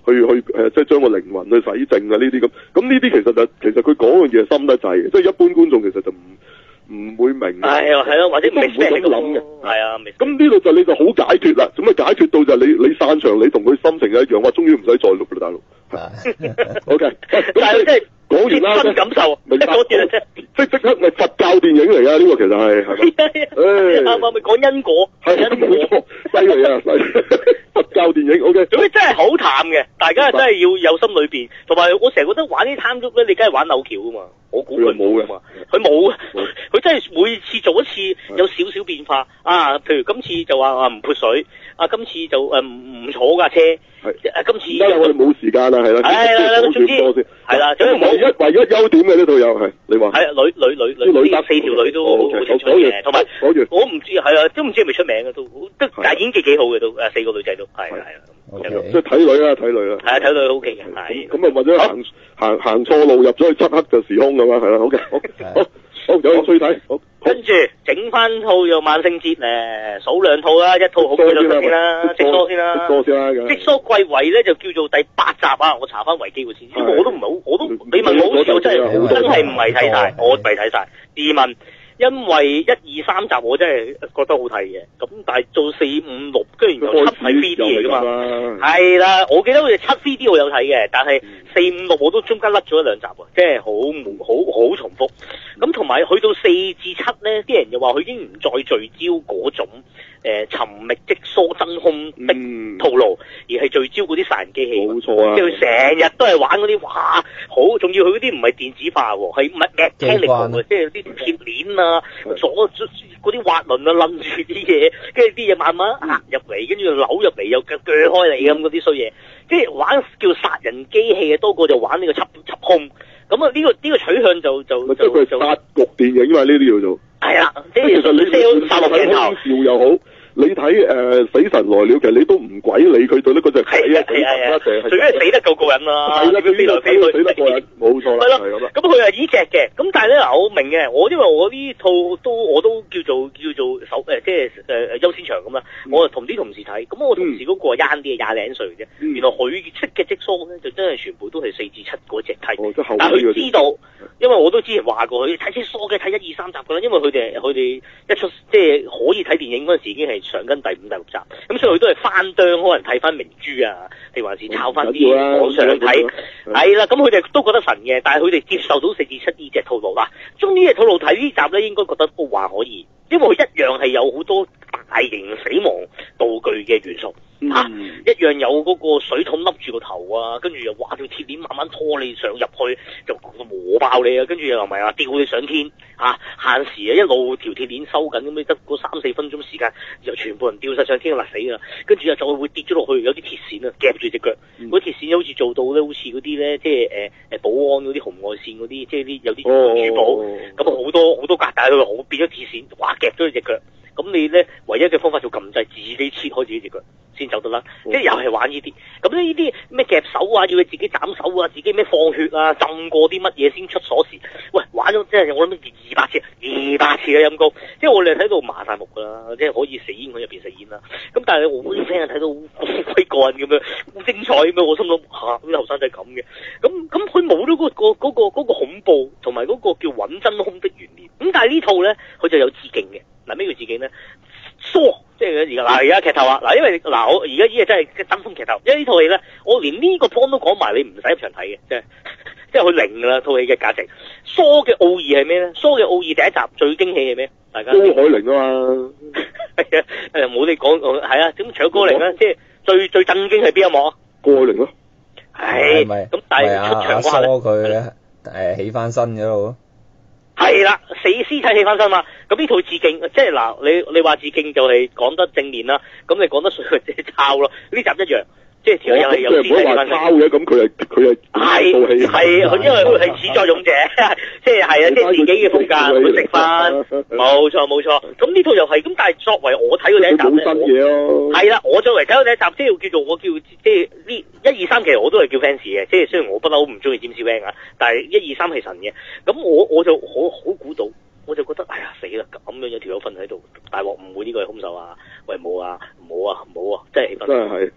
去去誒，即係將個靈魂去洗淨啊呢啲咁。咁呢啲其實就其實佢講嘅嘢深得滯，即係一般觀眾其實就唔唔會明。 係啊係啊，或者唔會咁諗嘅。 係啊， 咁呢度就你就好解決啦，咁啊解決到就你你散場，你同佢心情一樣，哇！終於唔使再錄啦，大佬。O K， 但係即係講完啦， 親感受， 明白？ 即即即刻咪佛教電影嚟㗎，呢個其實係係咪？ 啱啱咪講因果， 係因果，犀利啊！犀利，佛教電影 O K。 總之真係好淡嘅，大家真係要有心裏邊，同埋我成日覺得玩啲貪足咧，你梗係玩扭橋㗎嘛。我估佢冇㗎嘛，佢冇啊，佢真係每次做一次有少少變化啊，譬如今次就話啊唔潑水，啊今次就誒唔唔坐架車，係啊今次而家我哋冇時間啦，係啦， 係啦，總之係啦，總之唯一唯一優點嘅呢度有係你話係啊女女女女女四條女都好好清楚嘅，同埋我唔知係啊，都唔知係咪出名嘅都，都但係演技幾好嘅都，誒四個女仔都係係啊。 即係睇女啦，睇女啦。 係啊，睇女 O K 嘅，係。 咁啊，或者行行行錯路入咗去漆黑嘅時空咁嘛，係啦，好嘅，好，好，好有興趣睇，好。 跟住整翻套又萬聖節誒，數兩套啦，一套好嘅就先啦，直梳先啦， 直梳先啦， 直梳貴位咧就叫做第八集啊，我查翻維基嗰先，因為我都唔係好，我都你問我好似我真係真係唔係睇晒，我未睇晒，自問。因為一二三集我真係覺得好睇嘅，咁但係做四五六，居然有七係 three D 嚟噶嘛，係啦，我記得好似七 three D 我有睇嘅，但係四五六我都中間甩咗一兩集喎，即係好好好重複。咁同埋去到四至七咧，啲人又話佢已經唔再聚焦嗰種誒尋覓即梳真空的套路，嗯、而係聚焦嗰啲殺人機器。冇錯啊！即係佢成日都係玩嗰啲，哇！好，仲要佢嗰啲唔係電子化喎，係唔係 mechanical 嘅，即係啲鐵鏈啊，左嗰啲滑輪啊，冧住啲嘢，跟住啲嘢慢慢壓入嚟，跟住扭入嚟又鋸開嚟咁嗰啲衰嘢，即係玩叫殺人機器嘅多過就玩呢個緝緝兇。咁啊，呢個呢個取向就就即係佢係殺局電影嘛，呢啲叫做。係啊，即係其實你 sell 殺落鏡頭笑又好。你睇誒、呃、死神來了，其實你都唔鬼理佢對呢嗰隻鬼啊， 係啊係啊，最緊係死得夠過癮啦，係啦，佢飛來飛去， 死得過癮，冇錯啦，係咁啦。 咁佢係依隻嘅，咁但係咧嗱，我明嘅，我因為我呢套都我都叫做叫做首誒，即係誒誒優先場咁啦，嗯、我就同啲同事睇，咁我同事嗰個係啱啲嘅廿零歲嘅啫，嗯、原來佢識嘅積梳咧就真係全部都係四至七嗰隻睇，哦、但係佢知道，因為我都之前話過佢睇積梳嘅睇一二三集㗎啦，因為佢哋佢哋一出即係可以睇電影嗰陣時已經係上緊第五、第六集，咁所以佢都係翻當，可能睇翻明珠啊，定還是抄翻啲網上睇，係啦，咁佢哋都覺得神嘅，但係佢哋接受到四至七呢隻套路啦。中呢隻套路睇呢集咧，應該覺得都話可以，因為佢一樣係有好多大型死亡道具嘅元素。嚇、啊，一樣有嗰個水桶笠住個頭啊，跟住又話條鐵鏈慢慢拖你上入去，就磨爆你啊，跟住又唔係話吊你上天嚇，限時啊，一路條鐵鏈收緊咁，你得嗰三四分鐘時間，又全部人吊晒上天就勒死啦，跟住又就會跌咗落去，有啲鐵線啊夾住隻腳，嗰、嗯、鐵線好似做到咧，好似嗰啲咧，即係誒誒保安嗰啲紅外線嗰啲，即係啲有啲珠寶，咁啊好多好多格，但係佢好變咗鐵線，哇夾咗佢隻腳。咁你咧唯一嘅方法就撳掣，自己切開自己隻腳先走得甩，即係又係玩呢啲。咁呢啲咩夾手啊，要佢自己斬手啊，自己咩放血啊，浸過啲乜嘢先出鎖匙。喂，玩咗即係我諗二百次，二百次嘅陰功，即係我哋睇到麻晒木㗎啦，即係可以死煙喺入邊食煙啦。咁但係我啲 friend 睇到好鬼過癮咁樣，好精彩咁樣，我心諗嚇啲後生仔咁嘅。咁咁佢冇咗嗰個嗰、嗰個嗰個恐怖同埋嗰個叫揾真兇的懸念。咁但係呢套咧，佢就有致敬嘅。嗱咩叫致敬咧？梳即係而家嗱而家劇透啊！嗱因為嗱我而家依個真係真風劇透，因為呢套戲咧，我連呢個 point 都講埋，你唔使入場睇嘅，即係即係佢零㗎啦套戲嘅價值。梳嘅奧義係咩咧？梳嘅奧義第一集最驚喜係咩？大家高海寧啊嘛， 係啊誒冇你講係啊，咁除咗高海寧咧，即係最最震驚係邊一幕啊？ 高海寧咯， 係咁但係出場嗰下咧， 佢咧誒起翻身嗰度。 係啦，死屍體起翻身嘛，咁呢套致敬，即係嗱，你你話致敬就係講得正面啦，咁你講得衰即係抄咯，呢集一樣，即係條友係有屍體起翻身。抄嘅，咁佢係佢係係係，佢因為佢係始作俑者，即係係啊，即係自己嘅風格會食翻，冇錯冇錯。咁呢套又係，咁但係作為我睇過第一集咧，冇新嘢咯。係啦，我作為睇過第一集，即係叫做我叫即係呢一二三，其實我都係叫 fans 嘅，即係雖然我不嬲唔中意 James Wan 啊，但係一二三係神嘅。咁我我就好好估到，我就覺得哎呀死啦，咁樣有條友瞓喺度，大鑊唔會呢個係兇手啊？喂冇啊，唔好啊，唔好啊，真係氣氛。真係係。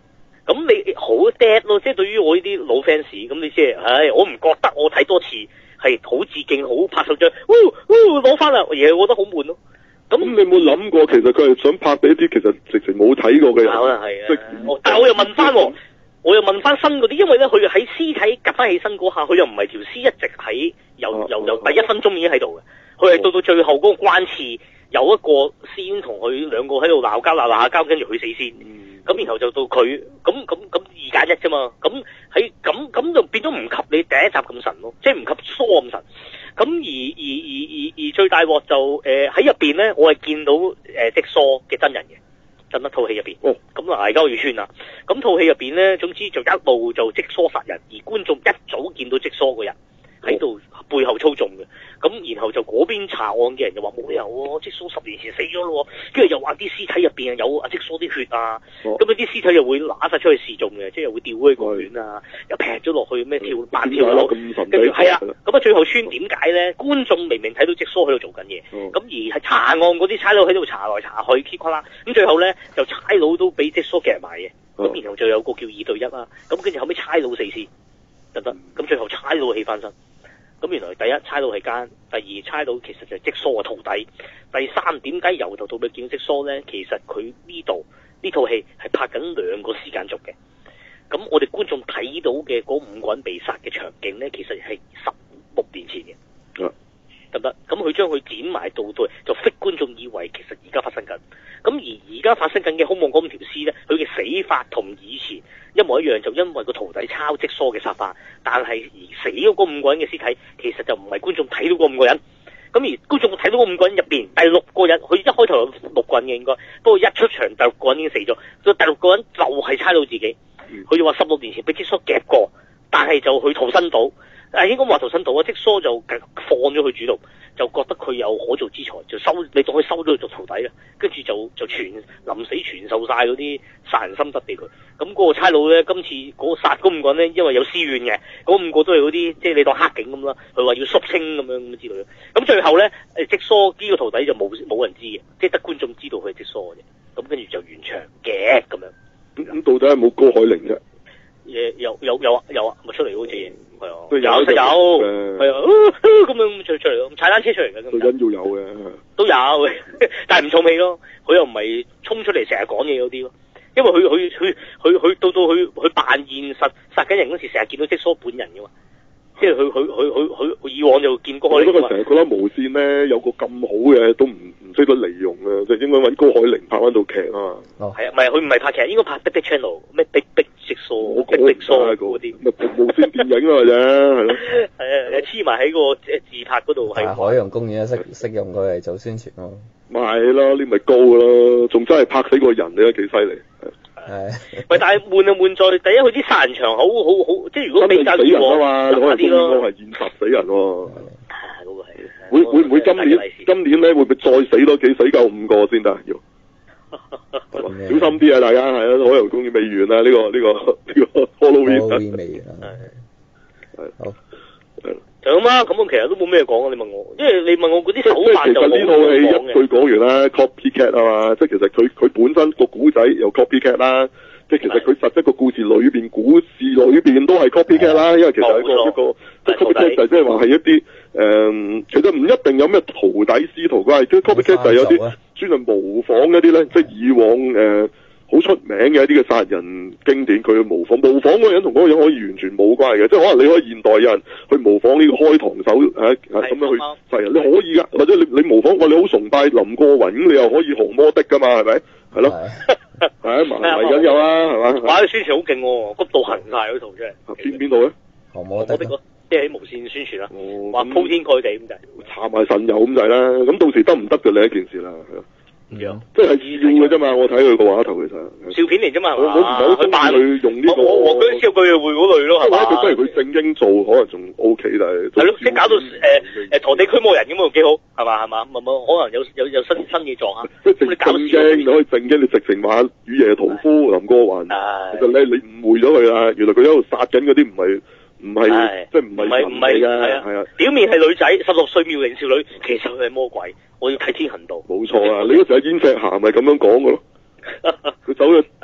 咁你好 dead 咯，即係對於我呢啲老 fans，咁你即係，唉，我唔覺得我睇多次係好致敬、好拍手掌，嗚嗚攞翻啦，嘢我覺得好悶咯。咁你有冇諗過，其實佢係想拍俾一啲其實直情冇睇過嘅人？ 可能係啊，但係我又問翻，我又問翻新嗰啲，因為咧佢喺屍體夾翻起身嗰下，佢又唔係條屍一直喺由由由第一分鐘已經喺度嘅，佢係到到最後嗰個關刺有一個先同佢兩個喺度鬧交鬧鬧下交，跟住佢死先。咁、嗯、然後就到佢，咁咁咁二揀一啫嘛，咁喺咁咁就變咗唔及你第一集咁神咯，即係唔及疏咁神。咁而而而而而最大鑊就誒喺入邊咧，我係見到誒即疏嘅真人嘅，真一套戲入邊。哦，咁啊，而家我要穿啦。咁套戲入邊咧，總之就一路就即疏殺人，而觀眾一早見到即疏個人喺度背後操縱嘅。咁然後就嗰邊查案嘅人就話冇理由喎，即疏十年前死咗咯，跟住又話啲屍體入邊有阿即疏啲血啊，咁嗰啲屍體又會揦晒出去示眾嘅，即係又會掉喺個院啊，又劈咗落去咩跳扮跳樓，跟住係啊，咁啊最後村點解咧？觀眾明明睇到即疏喺度做緊嘢，咁、嗯、而係查案嗰啲差佬喺度查來查去 keep 啦，咁最後咧就差佬都俾即疏夾埋嘅，咁、嗯、然後就有個叫二對一啦，咁跟住後尾差佬死先得得，咁最後差佬起翻身。咁原來第一差佬係奸，第二差佬其實就係即疏嘅徒弟，第三點解由頭到尾見到即疏咧？其實佢呢度呢套戲係拍緊兩個時間軸嘅。咁我哋觀眾睇到嘅嗰五個人被殺嘅場景咧，其實係十六年前嘅。嗯，得唔得？咁佢將佢剪埋到對，就逼觀眾以為其實而家發生緊。咁而而家發生緊嘅兇案嗰五條屍咧，佢嘅死法同以前一模一樣，就因為個徒弟抄即疏嘅殺法，但係而死咗嗰五個人嘅屍體，其實就唔係觀眾睇到嗰五個人。咁而觀眾睇到嗰五個人入邊，第六個人，佢一開頭有六個人嘅應該，不過一出場第六個人已經死咗，所以第六個人就係猜到自己。佢就話十六年前俾即疏夾過，但係就去逃生島。誒應該話逃生島啊，即疏就放咗佢主導，就覺得佢有可造之才，就收你當佢收咗佢做徒弟啦。跟住就就傳臨死傳授晒嗰啲殺人心得俾佢。咁嗰個差佬咧，今次嗰個殺嗰五個人咧，因為有私怨嘅，嗰五個都係嗰啲即係你當黑警咁啦。佢話要肅清咁樣咁之類。咁最後咧，誒即疏呢個徒弟就冇冇人知嘅，即係得觀眾知道佢係即疏嘅啫。咁跟住就完場嘅咁樣。 咁咁到底有冇高海寧啫？ 誒有有有啊有啊，咪出嚟嗰隻嘢係啊， 有有實有係啊，咁樣出出嚟咯，踩單車出嚟嘅咁。 最緊要有嘅， 都有，但係唔重氣咯。佢又唔係衝出嚟成日講嘢嗰啲咯，因為佢佢佢佢佢到到佢佢扮現實殺緊人嗰時，成日見到即疏本人嘅嘛。即係佢佢佢佢佢佢以往就見高海寧。不過成日覺得無線咧有個咁好嘅都唔唔識得利用啊，就應該揾高海寧拍翻套劇啊嘛。哦，係啊，唔係佢唔係拍劇，應該拍 Big Big Channel 咩 Big Big 即疏 Big Big 疏嗰啲。咪無線電影啊啫，係咯。 係啊，黐埋喺個自拍嗰度。係海洋公園識識用佢嚟做宣傳咯。 咪係咯，呢咪高咯，仲真係拍死個人，你都幾犀利。 係， 喂，但係悶就悶在第一，佢啲殺人場好好好，即係如果比較死人啊嘛，可能啲咯， 係現實死人喎。 啊，嗰個係。 會會唔會今年今年咧會唔會再死多幾死夠五個先得？要小心啲啊！大家係啊，海洋公園未完啊，呢個呢個呢個 Halloween 未完啊，係係好。 就咁啦，咁我其實都冇咩講啊！你問我，因為你問我嗰啲手法就冇其實呢套戲一句講完啦 ，copycat 啊嘛，即係其實佢佢本身個古仔又 copycat 啦，即係其實佢實質個故事裏邊，故事裏邊都係 copycat 啦，因為其實係一個一個即係 copycat 就即係話係一啲誒、嗯，其實唔一定有咩徒弟師徒關係，即係 copycat 就係有啲專係模仿一啲咧，即係以往誒。呃好出名嘅一啲嘅殺人經典，佢去模仿模仿嗰個人同嗰個人可以完全冇關係嘅，即係可能你可以現代人去模仿呢個開膛手誒咁樣去殺人，你可以噶，或者你你模仿我，你好崇拜林過雲咁，你又可以降魔的噶嘛，係咪？係咯，係啊，嚟緊有啦，係嘛？ 哇！宣傳好勁喎，谷到行晒嗰套真係。 邊邊度咧？ 降魔的， 即係喺無線宣傳啦，話鋪天蓋地咁就。 查埋神油咁就係啦，咁到時得唔得就另一件事啦，係咯。 咁樣， 即係笑嘅啫嘛！我睇佢個畫頭其實笑片嚟啫嘛， 我我唔係好中意佢用呢個， 我我嗰啲笑句會嗰類咯，係嘛？ 佢不如佢正經做，可能仲 O K，但係係咯，即係搞到誒誒陀地驅魔人咁啊，幾好係嘛係嘛？咪咪可能有有有新新嘢撞下。 即係正正經，你可以正經，你直情話雨夜屠夫林過雲，其實你你誤會咗佢啦，原來佢喺度殺緊嗰啲唔係。唔係，即係唔係唔係噶，係啊！ 表面係女仔，十六歲妙齡少女，其實佢係魔鬼。我要睇天行道。 冇錯啊！你嗰時喺燕赤霞咪咁樣講嘅咯。佢走咗，唉，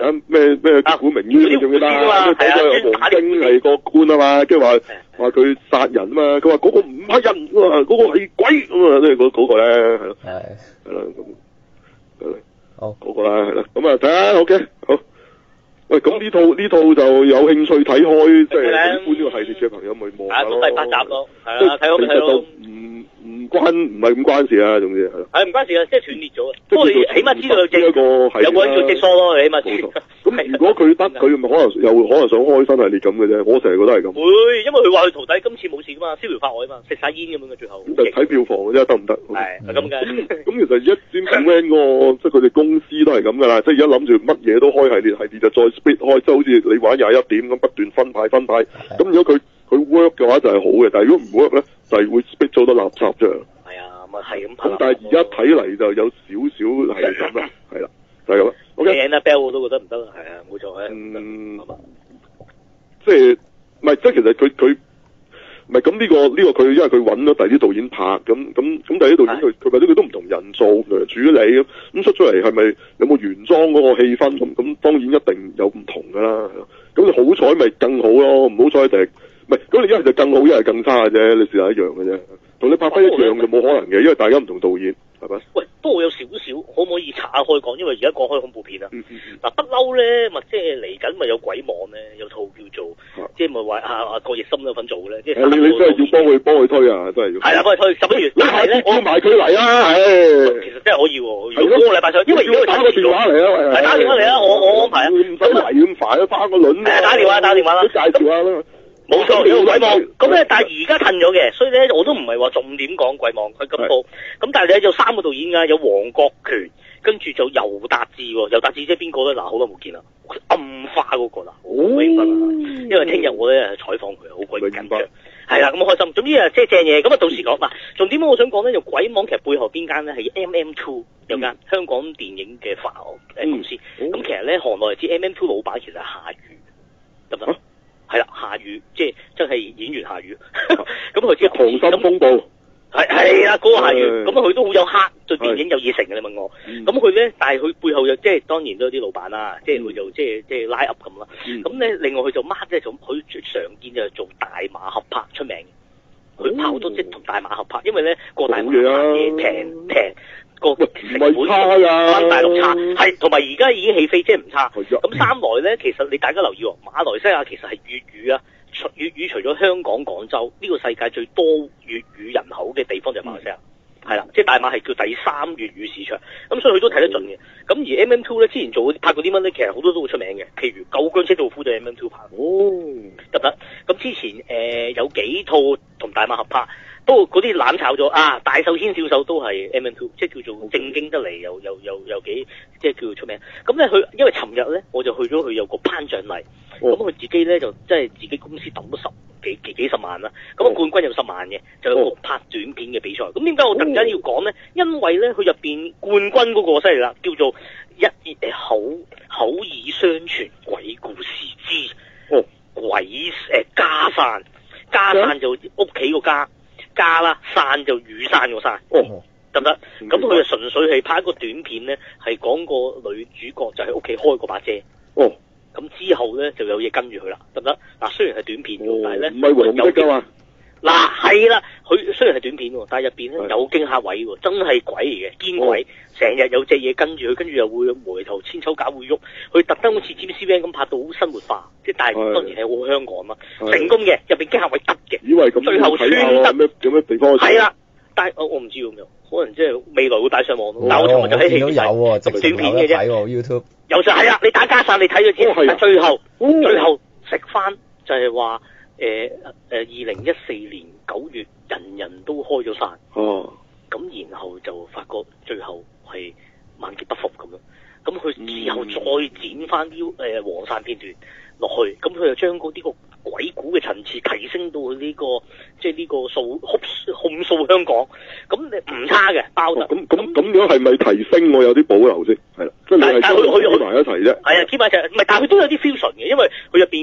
啊咩咩擊鼓鳴冤，你仲記得啊？嗰個黃晶係個官啊嘛，跟住話話佢殺人啊嘛，佢話嗰個唔係人喎，嗰個係鬼咁啊，即係嗰嗰個咧係咯，係係啦咁，好嗰個啦係啦，咁啊睇下 OK 好。喂，咁呢套呢套就有興趣睇開，即係喜歡呢個系列嘅朋友咪望下咯。 係都第八集咯，係啊，睇好咪睇咯。 唔唔關唔係咁關事啊，總之係咯。係唔關事啊，即係斷裂咗啊。不過你起碼知道有隻一個係有個人叫直梳咯，你起碼知。 咁如果佢得，佢咪可能又可能想開新系列咁嘅啫。我成日覺得係咁。 會，因為佢話佢徒弟今次冇事噶嘛，逍遙法外啊嘛，食晒煙咁樣嘅最後。 咁就睇票房嘅啫，得唔得？ 係係咁嘅。 咁其實一尖五 N 個，即係佢哋公司都係咁噶啦，即係而家諗住乜嘢都開系列，系列就再 split 開，即係好似你玩廿一點咁不斷分派分派。咁如果佢佢 work 嘅話就係好嘅，但係如果唔 work 咧，就係會 split 咗好多垃圾啫。 係啊，咁啊係咁。 咁但係而家睇嚟就有少少係咁啦，係啦，就係咁啦。O K。Annabelle 我都覺得唔得啦，係啊，冇錯嘅。 嗯，即係唔係即係其實佢佢唔係咁呢個呢個佢因為佢揾咗第啲導演拍咁咁咁第啲導演佢佢或者佢都唔同人做嚟處理咁咁出出嚟係咪有冇原裝嗰個氣氛咁咁當然一定有唔同㗎啦。咁你好彩咪更好咯，唔好彩就係唔係咁你一係就更好，一係更差嘅啫，你試下一樣嘅啫。同你拍翻一樣就冇可能嘅，因為大家唔同導演，係咪？喂， 不過有少少，可唔可以拆開講？因為而家講開恐怖片啊。嗱不嬲咧，咪即係嚟緊咪有鬼網咧，有套叫做，即係咪話啊啊郭奕森有份做咧？即係你你真係要幫佢幫佢推啊！真係要。係啦，幫佢推十一月。但係咧， 我埋佢嚟啊！唉， 其實真係可以喎。如果個禮拜上，因為如果打個電話嚟啊， 係打電話嚟啊！我我安排啊。 唔使嚟咁煩啊，花個輪。 係打電話打電話啦。 介紹下啦。 冇錯，有鬼網咁咧，但係而家褪咗嘅，所以咧我都唔係話重點講鬼網佢咁部，咁但係咧有三個導演㗎，有黃國權，跟住就尤達志喎，尤達志即係邊個咧？嗱，好耐冇見啦，暗花嗰個啦，好鬼興奮啊！因為聽日我咧採訪佢，好鬼緊張，係啦，咁開心。總之啊，即係正嘢，咁啊到時講嗱。重點我想講咧，就鬼網其實背後邊間咧係 M M two 有間香港電影嘅發誒公司，咁其實咧行內知 M M two 老闆其實係夏雨，得唔得？係啦，夏雨即係真係演員夏雨，咁佢知溏心風暴係係啦，嗰個夏雨，咁佢都好有黑對電影有熱誠嘅。你問我，咁佢咧，但係佢背後又即係當然都有啲老闆啦，即係佢就即係即係拉 up 咁啦。咁咧，另外佢就 mark 即係做佢常見就係做大馬合拍出名，佢拍好多即係同大馬合拍，因為咧個大馬拍嘢平平。個成本唔差㗎， 翻大陸差，係同埋而家已經起飛，即係唔差。咁三來咧，其實你大家留意喎，馬來西亞其實係粵語啊，粵語除咗香港、廣州呢個世界最多粵語人口嘅地方就係馬來西亞，係啦，即係大馬係叫第三粵語市場，咁所以佢都睇得準嘅。咁而 M M two 咧，之前做拍過啲乜咧，其實好多都會出名嘅，譬如《九姜車道夫》就係 M M two 拍，得唔得？咁之前誒有幾套同大馬合拍。不過嗰啲攬炒咗啊！大獸牽小手都係 M M two， 即係叫做正經得嚟，又又又又幾即係叫做出名。咁咧佢因為尋日咧我就去咗佢有個頒獎禮，咁佢、哦、自己咧就即係自己公司抌咗十幾幾幾十萬啦。咁啊冠軍有十萬嘅，就有個拍短片嘅比賽。咁點解我突然間要講咧？因為咧佢入邊冠軍嗰個犀利啦，叫做一誒口口耳相傳鬼故事之哦鬼誒家散，家散就屋企個家。家啦，散就雨傘個傘，哦，得唔得？咁佢就純粹係拍一個短片咧，係講個女主角就喺屋企開個把遮，哦，咁之後咧就有嘢跟住佢啦，得唔得？嗱，雖然係短片，哦、但係咧唔係黃色噶嘛，嗱係啦，佢雖然係短片，但係入邊咧有驚嚇位喎，真係鬼嚟嘅，堅鬼，成日、哦、有隻嘢跟住佢，跟住又會無厘頭千秋假會喐，佢特登好似 James Wan 咁拍到好生活化，即係但係當然係好香港啦，成功嘅，入邊驚嚇位得嘅，以為咁最後穿得有咩地方係啦，但係我我唔知咁樣，可能即係未來會擺上網咯。但係我尋日就喺戲院睇，短片嘅啫。YouTube 有就係啦，你打加散，你睇咗之後，但係最後最後食翻就係話誒誒二零一四年九月，人人都開咗散。哦，咁然後就發覺最後係萬劫不復咁樣。咁佢之後再剪翻啲誒黃散片段落去，咁佢就將嗰啲個鬼故嘅層次提升到呢、這個即係呢個訴控控訴香港，咁你唔差嘅包得。咁咁咁樣係咪提升？我有啲保留先，係啦，即係你係將佢埋一齊啫。係啊，keep 埋一齊，唔係，但係佢都有啲 fusion 嘅，因為佢入邊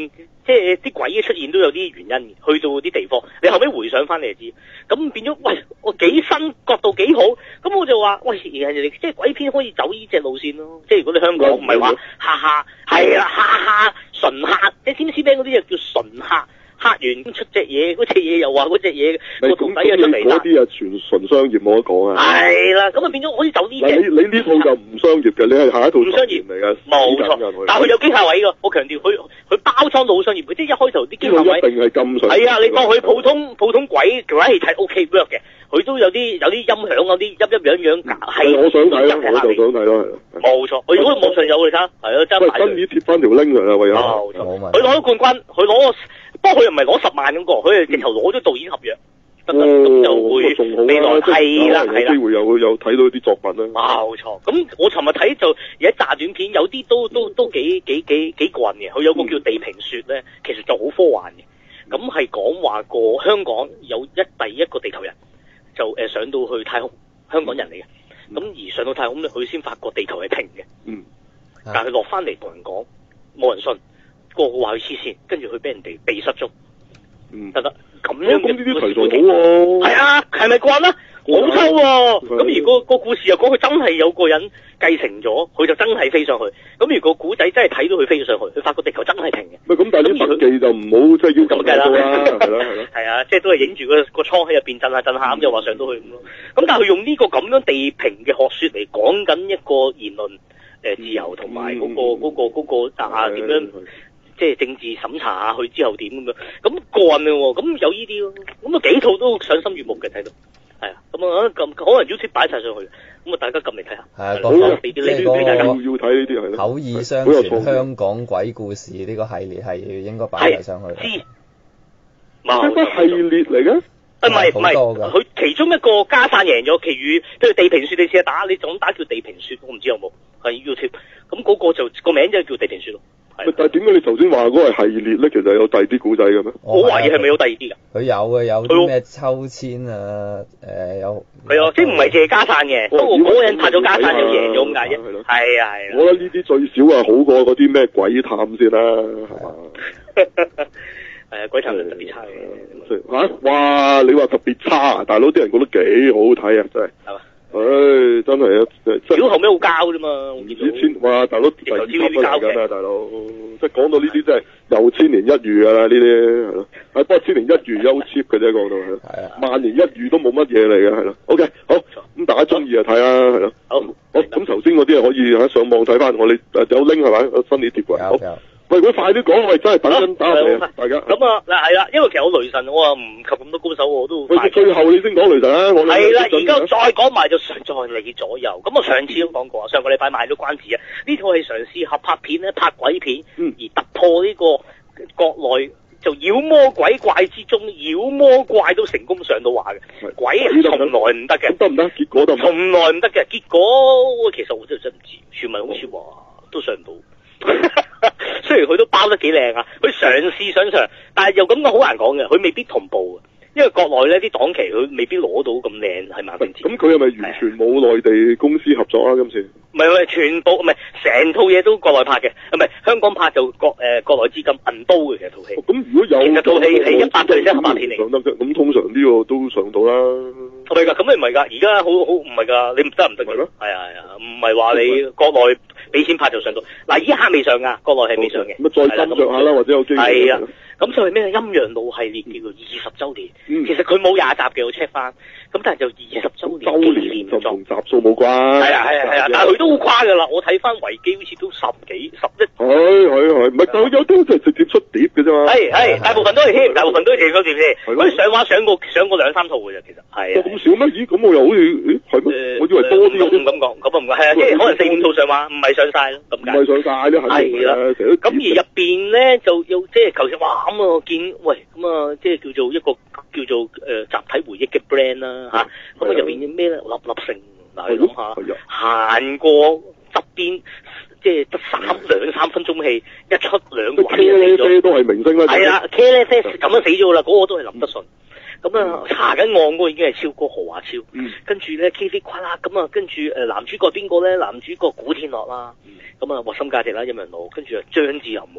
即係啲鬼嘅出現都有啲原因嘅，去到啲地方，你後尾回想翻你就知，咁變咗喂我幾新角度幾好，咁我就話喂即係鬼片可以走呢隻路線咯，即係如果你香港唔係話哈哈係啦哈哈純客，即係 James Bond 嗰啲就叫純客。黑完出隻嘢，嗰隻嘢又話嗰隻嘢個徒弟又出嚟啦。嗰啲啊全純商業冇得講啊。係啦，咁啊變咗可以走呢隻。 你你呢套就唔商業嘅，你係下一套唔商業嚟嘅。 冇錯，但係佢有機械位㗎，我強調佢佢包裝到好商業，佢即係一開頭啲機械位。一定係咁上。係啊，你當佢普通普通鬼鬼戲睇 OK work 嘅，佢都有啲有啲音響嗰啲陰陰樣樣係。我想睇咯，我就想睇咯，係。冇錯，佢如果網上有你睇，係咯，真係。喂，新年貼翻條 link 嚟啦，為咗。冇錯。佢攞咗冠軍，佢攞。不過佢又唔係攞十萬咁個，佢係直頭攞咗導演合約，得得咁就會未來係啦係啦，有機會又有睇到啲作品啦。冇錯，咁我尋日睇就有一紮短片，有啲都都都幾幾幾幾過癮嘅。佢有個叫地平說咧，其實就好科幻嘅。咁係講話個香港有一第一個地球人就誒、呃、上到去太空，香港人嚟嘅。咁、嗯、而上到太空咧，佢先發覺地球係平嘅。嗯，但係佢落翻嚟同人講，冇人信。個個話佢黐線，跟住佢俾人哋被失蹤，嗯，得得咁樣嘅。咁呢啲題材好喎，係啊，係咪慣啦？好抽喎。咁如果個故事又講佢真係有個人繼承咗，佢就真係飛上去。咁如果古仔真係睇到佢飛咗上去，佢發覺地球真係平嘅。咪咁，但係啲特技就唔好即係要咁計啦，係咯係咯。係啊，即係都係影住個個倉喺入邊震下震下咁，就話上到去咁咯。咁但係佢用呢個咁樣地平嘅學説嚟講緊一個言論誒自由同埋嗰個嗰個嗰個啊點樣？即係政治審查下佢之後點咁樣，咁幹嘅喎，咁有呢啲咯，咁啊幾套都賞心悅目嘅睇到，係啊，咁啊咁可能 YouTube 擺晒上去，咁啊大家撳嚟睇下。係啊，好啊，你你你大家要要睇呢啲係咯。口耳相傳香港鬼故事呢個系列係應該擺晒上去。知。乜乜系列嚟嘅？啊唔係唔係，佢其中一個加散贏咗，其餘譬如地平說，你試下打，你就咁打叫地平說，我唔知有冇係 YouTube，咁嗰個就個名就叫地平說咯。但係點解你頭先話嗰個係系列咧？其實有第二啲古仔嘅咩？我懷疑係咪有第二啲㗎？佢有嘅，有啲咩抽籤啊？誒有。係啊，即係唔係淨係加散嘅？不過嗰個人拍咗加散就贏咗咁解啫。係啊係啊。我覺得呢啲最少啊好過嗰啲咩鬼探先啦，係嘛？係啊，鬼探就特別差嘅。嚇！哇！你話特別差啊？大佬啲人覺得幾好睇啊！真係。係嘛？唉，真係啊！屌後尾好膠啫嘛，我見到。千哇，大佬第二集都嚟緊啊，大佬！即係講到呢啲真係又千年一遇噶啦，呢啲係咯。係不過千年一遇優 cheap 嘅啫，講到係。係啊。萬年一遇都冇乜嘢嚟嘅，係咯。OK，好。咁大家中意就睇啦，係咯。好。好。咁頭先嗰啲啊可以喺上網睇翻，我哋有 link 係咪？新年貼過嚟。好。喂，如果快啲講，我哋真係等緊打嚟啊！大家咁啊，嗱係啦，因為其實我雷神我啊唔及咁多高手，我都快。最後你先講雷神啊！我係啦，而家再講埋就上在你左右。咁我上次都講過，上個禮拜賣咗關子啊！呢套係嘗試合拍片咧，拍鬼片，嗯、而突破呢個國內就妖魔鬼怪之中，妖魔怪都成功上到畫嘅，鬼係從來唔得嘅。得唔得？結果得唔得？從來唔得嘅，結果其實我真係真唔知，傳聞好似話都上唔到。雖然佢都包得幾靚啊，佢嘗試上場，但係又咁講好難講嘅，佢未必同步啊，因為國內咧啲檔期佢未必攞到咁靚係嘛？咁佢係咪完全冇內地公司合作啊？今次唔係唔係全部唔係成套嘢都國內拍嘅，唔係香港拍就國誒、呃、國內資金銀刀嘅其實套戲。咁、哦、如果有，其實套戲係一百 percent 合拍片嚟。上得啫，咁通常呢個都上到啦。係咪㗎？咁你唔係㗎？而家好好唔係㗎？你唔得唔得㗎？係啊係啊，唔係話你國內俾錢拍就上到。嗱，依家未上㗎，國內係未上嘅。咁啊，再斟酌下啦，或者有機會。係啊，咁就係咩？陰陽路系列叫做二十週年。嗯、其實佢冇廿集嘅，我 check 翻。咁但係就二十週年紀念就同集數冇關。係啊係啊係啊，但係佢都好誇㗎啦。我睇翻維基好似都十幾十一。係係係，唔係但係有啲就直接出碟嘅啫嘛。係係，大部分都係添，大部分都係直接出碟先。佢上畫上過上過兩三套嘅啫，其實係。咁少咩？咦，咁我又好似，咦，係咩？我以為多啲。咁唔敢講，咁啊唔係，係啊，即係可能四五套上畫，唔係上晒咯，咁解。唔係上晒咧，係啦。咁而入邊咧就要即係頭先，哇咁啊見，喂咁啊即係叫做一個叫做誒集體回憶嘅 brand 啦嚇。咁啊入邊咩咧？粒粒星，嗱你諗下，行過側邊。即係得三兩三分鐘戲，一出兩個人死咗，都係明星啦。係啦 k e 咁樣死咗啦，嗰、那個都係林德順。咁啊、嗯、查緊案嗰個已經係超哥何華超。嗯、跟住咧 K V 夸啦，咁啊跟住誒男主角邊個咧？男主角古天樂啦。咁啊獲心價值啦，陰陽路。跟住啊張智霖喎。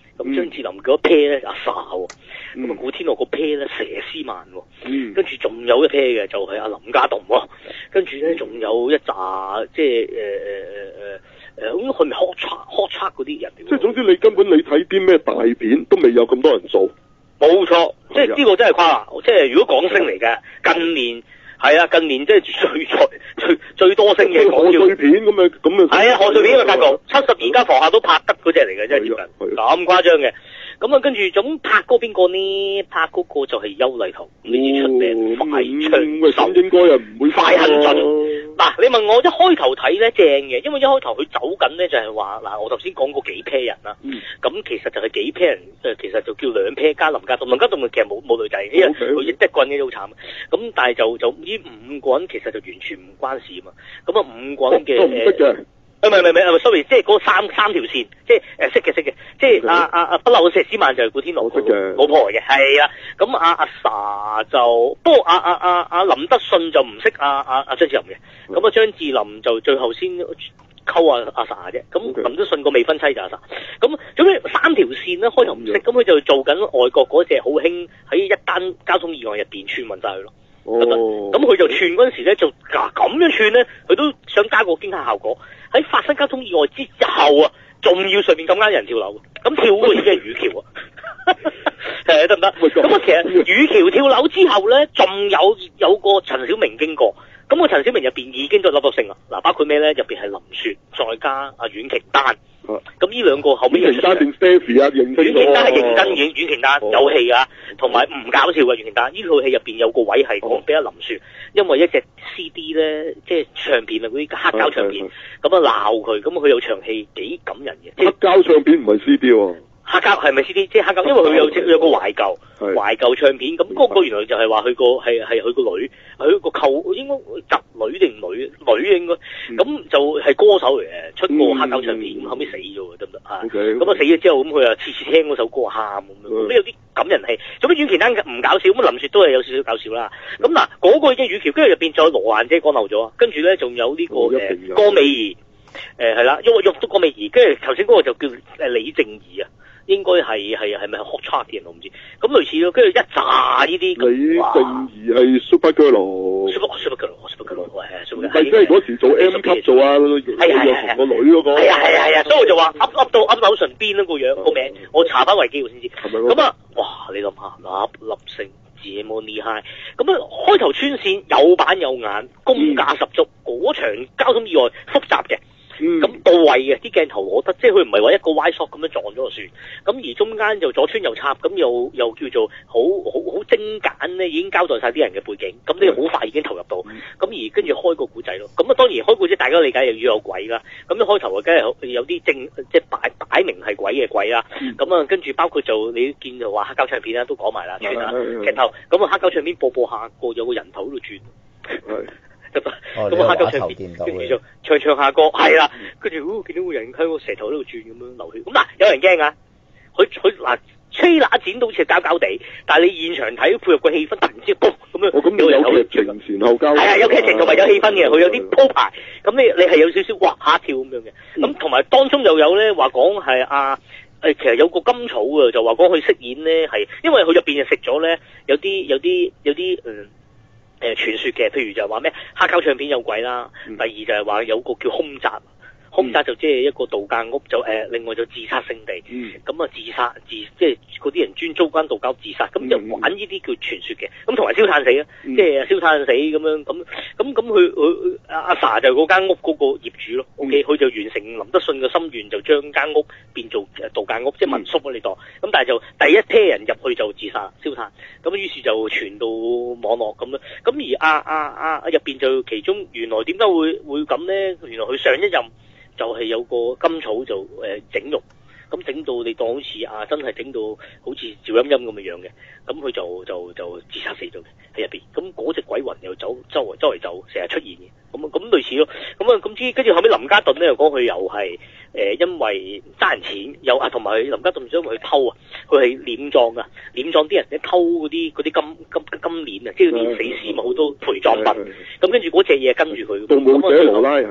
咁張智霖嗰 pair 咧阿 sa 喎，咁啊古天樂個 pair 咧佘詩曼喎，跟住仲有一 pair 嘅就係阿林家棟喎，跟住咧仲有一紮即係誒誒誒誒誒，咁佢咪 hot track hot track 嗰啲人嚟？ 即係總之你根本你睇啲咩大片都未有咁多人做。 冇錯，即係呢個真係誇啦！即係如果港星嚟嘅，近年係啊，近年即係最最最最多星嘅賀歲片咁嘅咁嘅。 係啊，賀歲片嘅格局，七十二家房客都拍得嗰隻嚟嘅，真係接近咁誇張嘅。咁啊，跟住咁拍嗰邊個呢？拍嗰個就係邱禮濤，呢出名快槍手， 應該又唔會快狠準。嗱，你問我一開頭睇咧正嘅，因為一開頭佢走緊咧就係話嗱，我頭先講過幾 pair 人啦，咁、嗯、其實就係幾 pair 人，誒其實就叫兩 pair 加林家棟，林家棟其實冇冇女仔，因為佢一一棍嘅都好慘，咁但係就就呢五個人其實就完全唔關事啊嘛，咁啊五個人嘅都唔識嘅。 誒唔係唔係唔係 sorry，即係嗰三三條線，即係誒識嘅識嘅，即係阿阿阿不朽嘅佘詩曼就係古天樂老婆嚟嘅，係啦。咁阿阿 sa 就，不過阿阿阿阿林德信就唔識阿阿阿張智霖嘅，咁啊張智霖就最後先溝阿阿 sa 啫。咁林德信個未婚妻就阿 sa。咁總之三條線咧開頭唔識，咁佢就做緊外國嗰隻好興喺一單交通意外入邊串勻晒佢咯。咁佢、哦、就串嗰陣時咧就咁樣串咧，佢都想加個驚嚇效果。喺發生交通意外之後啊，仲要上面咁啱人跳樓，咁跳嗰個已經係雨橋啊，係得唔得？咁啊，其實雨橋跳樓之後咧，仲有有個陳小明經過，咁個陳小明入邊已經都粒粒星啦。嗱，包括咩咧？入邊係林雪，再加阿阮瓊丹。咁呢兩個後尾阮瓊丹定 Stephy 啊？認真咗。阮瓊丹係認真嘅，阮瓊丹有戲啊，同埋唔搞笑嘅阮瓊丹。呢套戲入邊有個位係講俾阿林雪，因為一隻 C D 咧，即係唱片啊，嗰啲黑膠唱片，咁啊鬧佢，咁佢有場戲幾感人嘅。 黑膠唱片唔係 C D 喎。 黑膠係咪 C D？ 即係黑膠，因為佢有有個懷舊懷舊唱片，咁嗰個原來就係話佢個係係佢個女，佢個舅應該侄女定女女應該，咁就係歌手嚟嘅，出過黑膠唱片，咁後尾死咗，得唔得啊？咁啊死咗之後，咁佢啊次次聽嗰首歌喊咁樣，咁有啲感人戲。做咩阮瓊丹唔搞笑？咁林雪都係有少少搞笑啦。咁嗱，嗰個已經雨橋，跟住入邊仲有羅蘭姐講漏咗，跟住咧仲有呢個誒江美儀，誒係啦，因為喐都江美儀，跟住頭先嗰個就叫誒李靜儀啊。應該係係係咪 hot track 啲人我唔知，咁類似咯，跟住一紮呢啲。李靜儀係 Super Girl。Super Super Girl，Super Girl 係 Super Girl。係即係嗰時做 M 級做啊，係係係個女嗰個。係啊係啊係啊，所以我就話噏噏到噏到唇邊嗰個樣個名，我查翻維基先知。咁啊，哇！你諗下，粒粒星這麼厲害，咁啊開頭穿線有板有眼，功架十足，嗰場交通意外複雜嘅。咁、嗯、到位嘅啲鏡頭攞得，即係佢唔係話一個 wide shot 咁樣撞咗就算。咁而中間就左穿右插，咁又又叫做好好好精簡咧，已經交代晒啲人嘅背景。咁你好快已經投入到。咁、嗯、而跟住開個故仔咯。咁啊當然開故仔大家理解又要有鬼啦。咁一開頭啊，梗係有啲正即係擺擺明係鬼嘅鬼啦。咁啊、嗯、跟住包括就你見就話黑膠唱片啦，都講埋啦，全啊劇頭。咁啊黑膠唱片播播下個有個人頭喺度轉。咁啊，黑膠唱片，跟住就唱唱下歌，係啦，跟住見到個人喺個蛇頭喺度轉咁樣流血，咁嗱有人驚啊！佢佢嗱吹拿剪到好似係膠膠地，但係你現場睇配合個氣氛，突然之間嘣咁樣， 咁有有劇情前後交， 係啊有劇情同埋有氣氛嘅，佢有啲鋪排，咁你你係有少少哇嚇跳咁樣嘅，咁同埋當中又有咧話講係啊誒，其實有個甘草啊，就話講佢飾演咧係，因為佢入邊就食咗咧有啲有啲有啲嗯。誒、呃、傳說嘅，譬如就係話咩黑膠唱片有鬼啦，嗯、第二就係話有個叫空宅，空宅就即係一個度假屋，就誒、呃、另外就自殺聖地，咁啊、嗯、自殺自即係嗰啲人專租間度假自殺，咁就玩呢啲叫傳說嘅，咁同埋燒炭死啊，嗯、即係燒炭死咁樣，咁咁咁佢佢阿阿 sa 就嗰間屋嗰個業主咯、嗯、，OK，佢就完成林德信嘅心願，就將間屋變做度假屋，即係民宿啊你當，咁但係就第一批人入去就自殺燒炭，咁於是就傳到網絡咁樣，咁而阿阿阿入邊就其中原來點解會會咁咧？原來佢上一任。就係有個甘草就誒、呃、整容，咁整到你當好似啊真係整到好似趙陰陰咁嘅樣嘅，咁佢就就就自殺死咗嘅喺入邊，咁嗰隻鬼魂又走周圍周圍走，成日出現嘅，咁啊咁類似咯，咁啊咁之跟住後尾林家頓咧又講佢又係誒、呃、因為爭人錢，又啊同埋林家頓因為佢偷啊，佢係殮葬啊，殮葬啲人咧偷嗰啲嗰啲金金金鏈啊，即係殮死屍嘛好多陪葬品，咁跟住嗰隻嘢跟住佢，盜墓者羅拉係。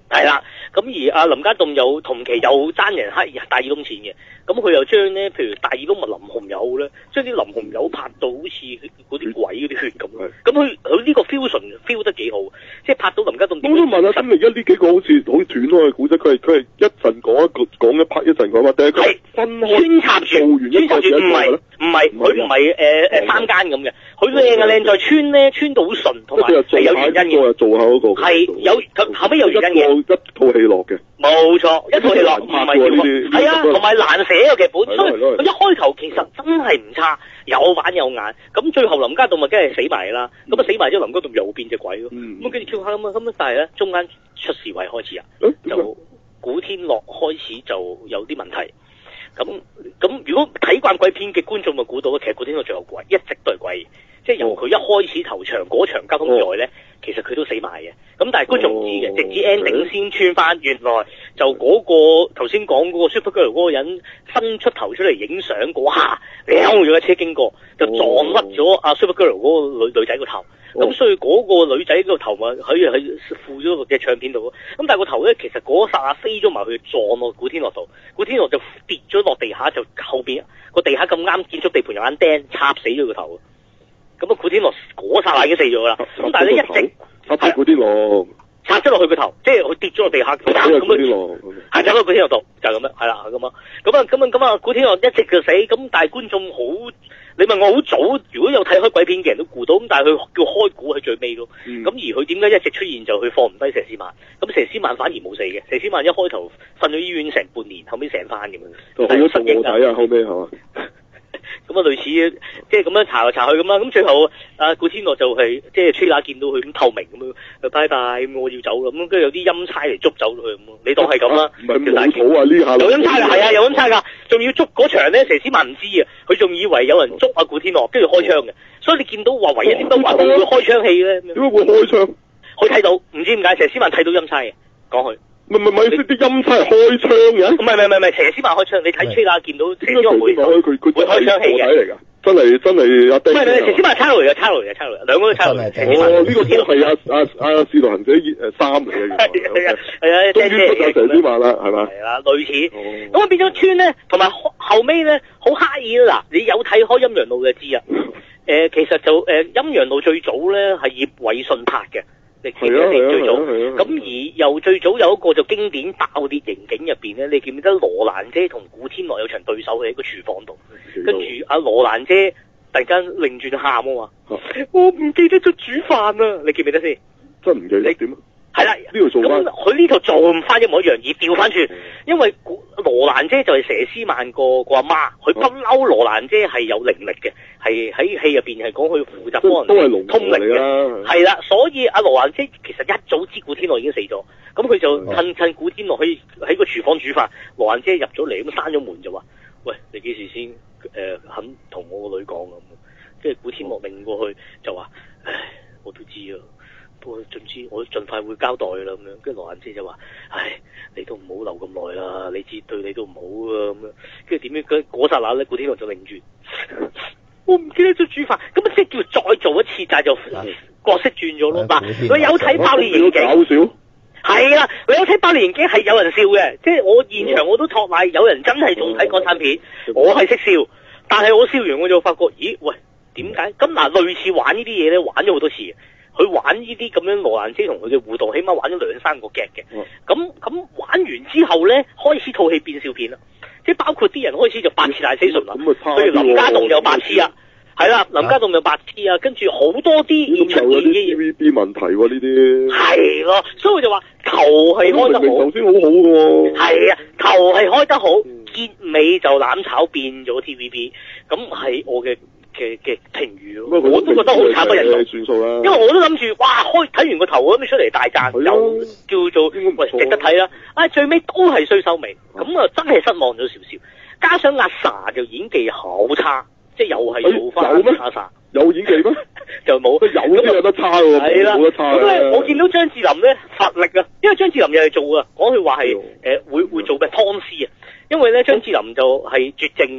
係啦，咁而阿林家棟又同期又爭人黑大耳窿錢嘅，咁佢又將咧，譬如大耳窿咪林紅友咧，將啲林紅友拍到好似嗰啲鬼嗰啲血咁咯。咁佢佢呢個 fusion feel 得幾好，即係拍到林家棟。 我都問下，咁而家呢幾個好似好斷開嘅古仔，佢係佢係一陣講一個講一 part 一陣講一 part，定係佢分開穿插住，穿插住唔係唔係佢唔係誒誒三間咁嘅，佢靚啊靚在穿咧穿到好順，同埋係有原因嘅。 做下嗰個係有後尾有原因嘅。 一套戲落嘅， 冇錯，一套戲落唔係跳喎，係啊，同埋難寫嘅劇本，所以佢一開頭其實真係唔差，有板有眼，咁最後林家棟咪梗係死埋啦，咁啊死埋之後林家棟又變隻鬼咯，咁跟住跳下咁啊，咁但係咧中間出事位開始啊，就古天樂開始就有啲問題，咁咁如果睇慣鬼片嘅觀眾咪估到，其實古天樂最後鬼，一直都係鬼。即係由佢一開始頭場嗰場交通意外咧，其實佢都死埋嘅。咁但係觀眾唔知嘅，直至 ending 先穿翻，原來就嗰、嗰個頭先講嗰個 Super Girl 嗰個人伸出頭出嚟影相嗰下，撩咗架車經過，就撞甩咗阿 Super Girl 嗰個女女仔個頭。咁所以嗰個女仔個頭咪喺喺附咗個嘅唱片度。咁但係個頭咧，其實嗰剎那飛咗埋去撞落古天樂度，古天樂就跌咗落地下，就後邊個地下咁啱建築地盤有間釘插死咗個頭。咁啊，古天樂嗰剎那已經死咗啦。咁但係咧一直插咗古天樂， 插咗落去個頭，即係佢跌咗落地下，咁樣係插咗古天樂度，就係咁樣，係啦，咁啊，咁啊，咁啊，咁啊，古天樂一直就死，咁但係觀眾好，你問我好早，如果有睇開鬼片嘅人都估到，咁但係佢叫開估喺最尾咯。咁、嗯、而佢點解一直出現就佢放唔低佘詩曼，咁佘詩曼反而冇死嘅，佘詩曼一開頭瞓咗醫院成半年，後尾醒翻咁樣， 就去咗做臥底啊，後尾係嘛？ 咁啊，類似即係咁樣查嚟查去咁啦，咁最後啊古天樂就係、是、即係吹喇見到佢咁透明咁樣，拜拜咁我要走啦，咁跟住有啲陰差嚟捉走佢咁咯，你當係咁啦。 唔係冇土啊呢下。 有陰差㗎，係啊有陰差㗎，仲要捉嗰場咧，佘詩曼唔知啊，佢仲以為有人捉阿古天樂，跟住開槍嘅，所以你見到話唯一點解話會開槍戲咧？點解會開槍？ 佢睇到，唔知點解佘詩曼睇到陰差嘅，講佢。 唔係唔係，識啲陰差係開槍嘅？ 唔係唔係唔係，佘詩曼開槍，你睇吹喇見到佘詩曼會佢佢會開槍戲嘅。 真係真係阿丁。唔係唔係， 佘詩曼係差佬嚟嘅，差佬嚟嘅，差佬，兩個都差佬嚟。 哦，呢個都係阿阿阿使徒行者誒三嚟嘅。 係啊係啊， 終於出阿佘詩曼啦，係嘛？ 係啦，類似。咁啊變咗村咧，同埋後尾咧好刻意啦。嗱，你有睇開陰陽路就知啊。誒，其實就誒陰陽路最早咧係葉偉信拍嘅。係啊，最早，咁而又最早有一個就經典爆裂刑警入邊咧，你記唔記得羅蘭姐同古天樂有場對手喺個廚房度，跟住阿羅蘭姐突然間擰轉喊啊嘛，我唔記得咗煮飯啊，你記唔記得先？ 真唔記得你點啊？ 係啦， 呢度做翻， 佢呢度做翻一模一樣，而調翻轉，因為羅蘭姐就係佘詩曼個個阿媽，佢不嬲羅蘭姐係有靈力嘅，係喺戲入邊係講佢負責幫人通靈嘅，係啦，所以阿羅蘭姐其實一早知古天樂已經死咗，咁佢就趁趁古天樂可以喺個廚房煮飯，羅蘭姐入咗嚟咁閂咗門就話：喂，你幾時先誒、呃、肯同我個女講咁？跟住古天樂擰過去就話：唉，我都知啊。我總之我盡快會交代啦咁樣，跟住羅蘭姐就話：唉，你都唔好留咁耐啦，你知對你都唔好啊咁樣。跟住點樣嗰剎那咧，古天樂就擰住，我唔記得咗煮飯，咁啊即係叫再做一次，但係就角色轉咗咯。嗱，你有睇爆裂刑警？搞笑。係啦，你有睇爆裂刑警係有人笑嘅，即係我現場我都托賴，有人真係仲睇港產片，我係識笑，但係我笑完我就發覺，咦喂，點解？咁嗱，類似玩呢啲嘢咧，玩咗好多次。佢玩呢啲咁樣羅蘭姐同佢嘅互動，起碼玩咗兩三個 gag 嘅。咁咁、嗯、玩完之後咧，開始套戲變笑片啦。即係包括啲人開始就白痴大死純啦。譬、嗯、如林家棟又白痴啊，係啦，林家棟又白痴啊，跟住好多啲出現嘅 T V B 問題喎呢啲。 係咯，所以我就話頭係開得好， 頭先好好嘅喎。係啊，頭係開得好，結尾就攬炒變咗 T V B， 咁係我嘅。嘅嘅評語咯，我都覺得好慘不忍睹，算數啦。因為我都諗住，哇，開睇完個頭咁出嚟大讚，又叫做喂值得睇啦。啊，最尾都係衰收尾，咁啊真係失望咗少少。加上阿 sa 就演技好差，即係又係做翻阿 sa。 有演技咩？ 就冇， 有都有得差喎， 係啦， 冇得差。 咁咧，我見到張智霖咧乏力啊，因為張智霖又係做啊，講佢話係誒會會做咩湯師啊，因為咧張智霖就係絕症嘅。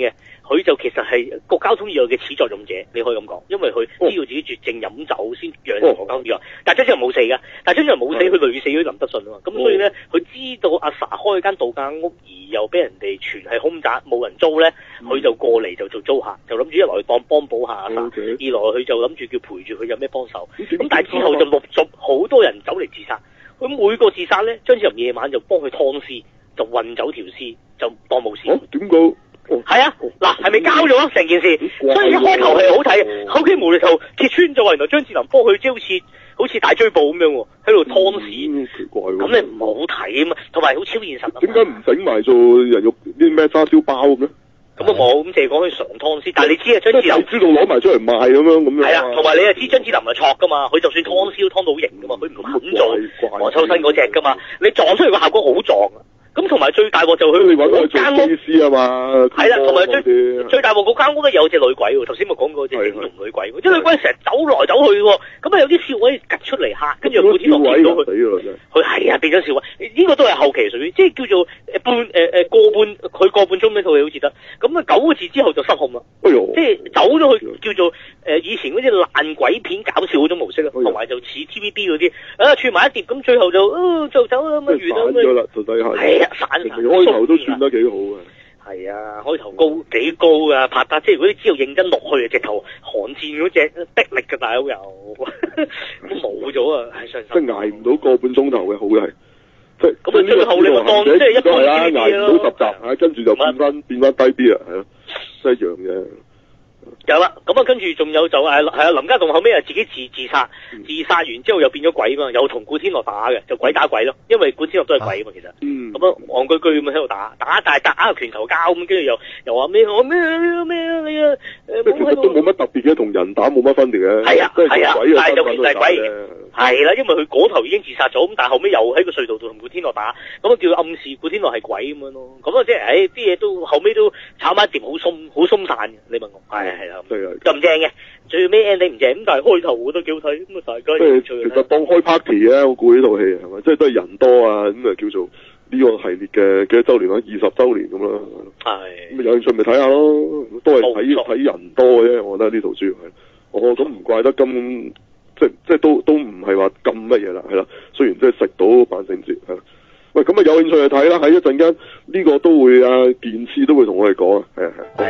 佢就其實係個交通意外嘅始作俑者，你可以咁講，因為佢知道自己絕症飲酒先釀成個交通意外。但係張智霖冇死㗎，但係張智霖冇死，佢累死咗林德信啊嘛。咁所以咧，佢知道阿 sa 開間度假屋而又俾人哋傳係空宅冇人租咧，佢就過嚟就做租客，就諗住一來當幫補下阿 sa，二來佢就諗住叫陪住佢有咩幫手。咁但係之後就陸續好多人走嚟自殺。佢每個自殺咧，張智霖夜晚就幫佢劏屍，就運走條屍，就當冇事。 點解？ 係啊，嗱，係咪交咗啊？成件事，所以一開頭係好睇，後期無厘頭揭穿咗，原來張智霖幫佢即係好似好似大追捕咁樣喎，喺度劏屎， 嗯、奇怪喎。 咁你唔好睇啊嘛，同埋好超現實啊。 點解唔整埋做人肉啲咩叉燒包咁咧？ 咁啊冇，咁淨係講佢常劏屍，但係你知啊，張智霖知道攞埋出嚟賣咁樣咁樣。 係啊，同埋你又知張智霖係錯噶嘛，佢就算劏屍都劏到好型噶嘛，佢唔肯做黃秋生嗰隻噶嘛，你撞出嚟個效果好撞啊！咁同埋最大鑊就佢嗰間屋師啊嘛， 係啦，同埋最最大鑊嗰間屋咧有隻女鬼喎，頭先咪講過隻整容女鬼，即係女鬼成日走來走去喎，咁啊有啲笑位趌出嚟嚇，跟住古天樂見到佢，佢係啊變咗笑位，呢個都係後期屬於，即係叫做誒半誒誒個半，佢個半鐘呢套戲好似得，咁啊九個字之後就失控啦，即係走咗去叫做誒以前嗰啲爛鬼片搞笑嗰種模式啊，同埋就似 T V B 嗰啲啊串埋一碟，咁最後就啊就走啦咁完啦咁啦，到底係係啊散散， 開頭都算得幾好嘅。 係啊，開頭高幾高啊，拍得即係如果你知道認真落去啊，直頭寒戰嗰隻逼力嘅大佬又都冇咗啊，係真即係捱唔到個半鐘頭嘅好嘅係，即係咁啊最後你咪當即係一般啦，捱唔到十集啊，跟住就變翻變翻低啲啊，係咯，即係一樣嘅。 有啦，咁啊跟住仲有就係係啊林家棟後尾啊自己自自殺，嗯、自殺完之後又變咗鬼嘛，又同古天樂打嘅，就鬼打鬼咯，因為古天樂都係鬼嘛其實，咁啊戇居居咁喺度打打，但係打個拳頭交咁，跟住又又話咩我咩咩你啊誒， 其實都冇乜特別嘅，同人打冇乜分別嘅， 係啊係啊，但係就其實係鬼嘅，係啦，因為佢嗰頭已經自殺咗，咁但係後尾又喺個隧道度同古天樂打，咁啊叫暗示古天樂係鬼咁樣咯，咁啊即係誒啲嘢都後尾都炒埋一碟好鬆好鬆散嘅，你問我係係啦。就唔正嘅，最尾 ending 唔正，咁但係開頭我覺得幾好睇，咁啊大家即係其實當開 party 咧，我估呢套戲係咪？即係都係人多啊，咁啊叫做呢個系列嘅幾多周年啊？二十周年咁啦。係。咁有興趣咪睇下咯，都係睇睇人多嘅啫。我覺得呢套主要係，哦咁唔怪得咁，即係即係都都唔係話咁乜嘢啦，係啦。雖然即係食到萬聖節係。喂，咁啊有興趣去睇啦，喺一陣間呢個都會啊件次都會同我哋講啊，係啊係。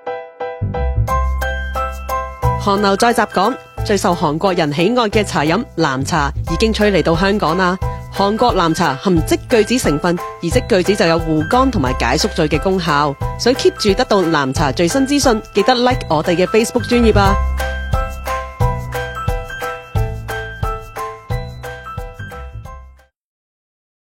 韓流再集講，最受韓國人喜愛嘅茶飲藍茶已經吹嚟到香港啦。韓國藍茶含積聚酯成分，而積聚酯就有護肝同埋解宿醉嘅功效。想 keep 住得到藍茶最新資訊，記得 like 我哋嘅 Facebook 專頁啊！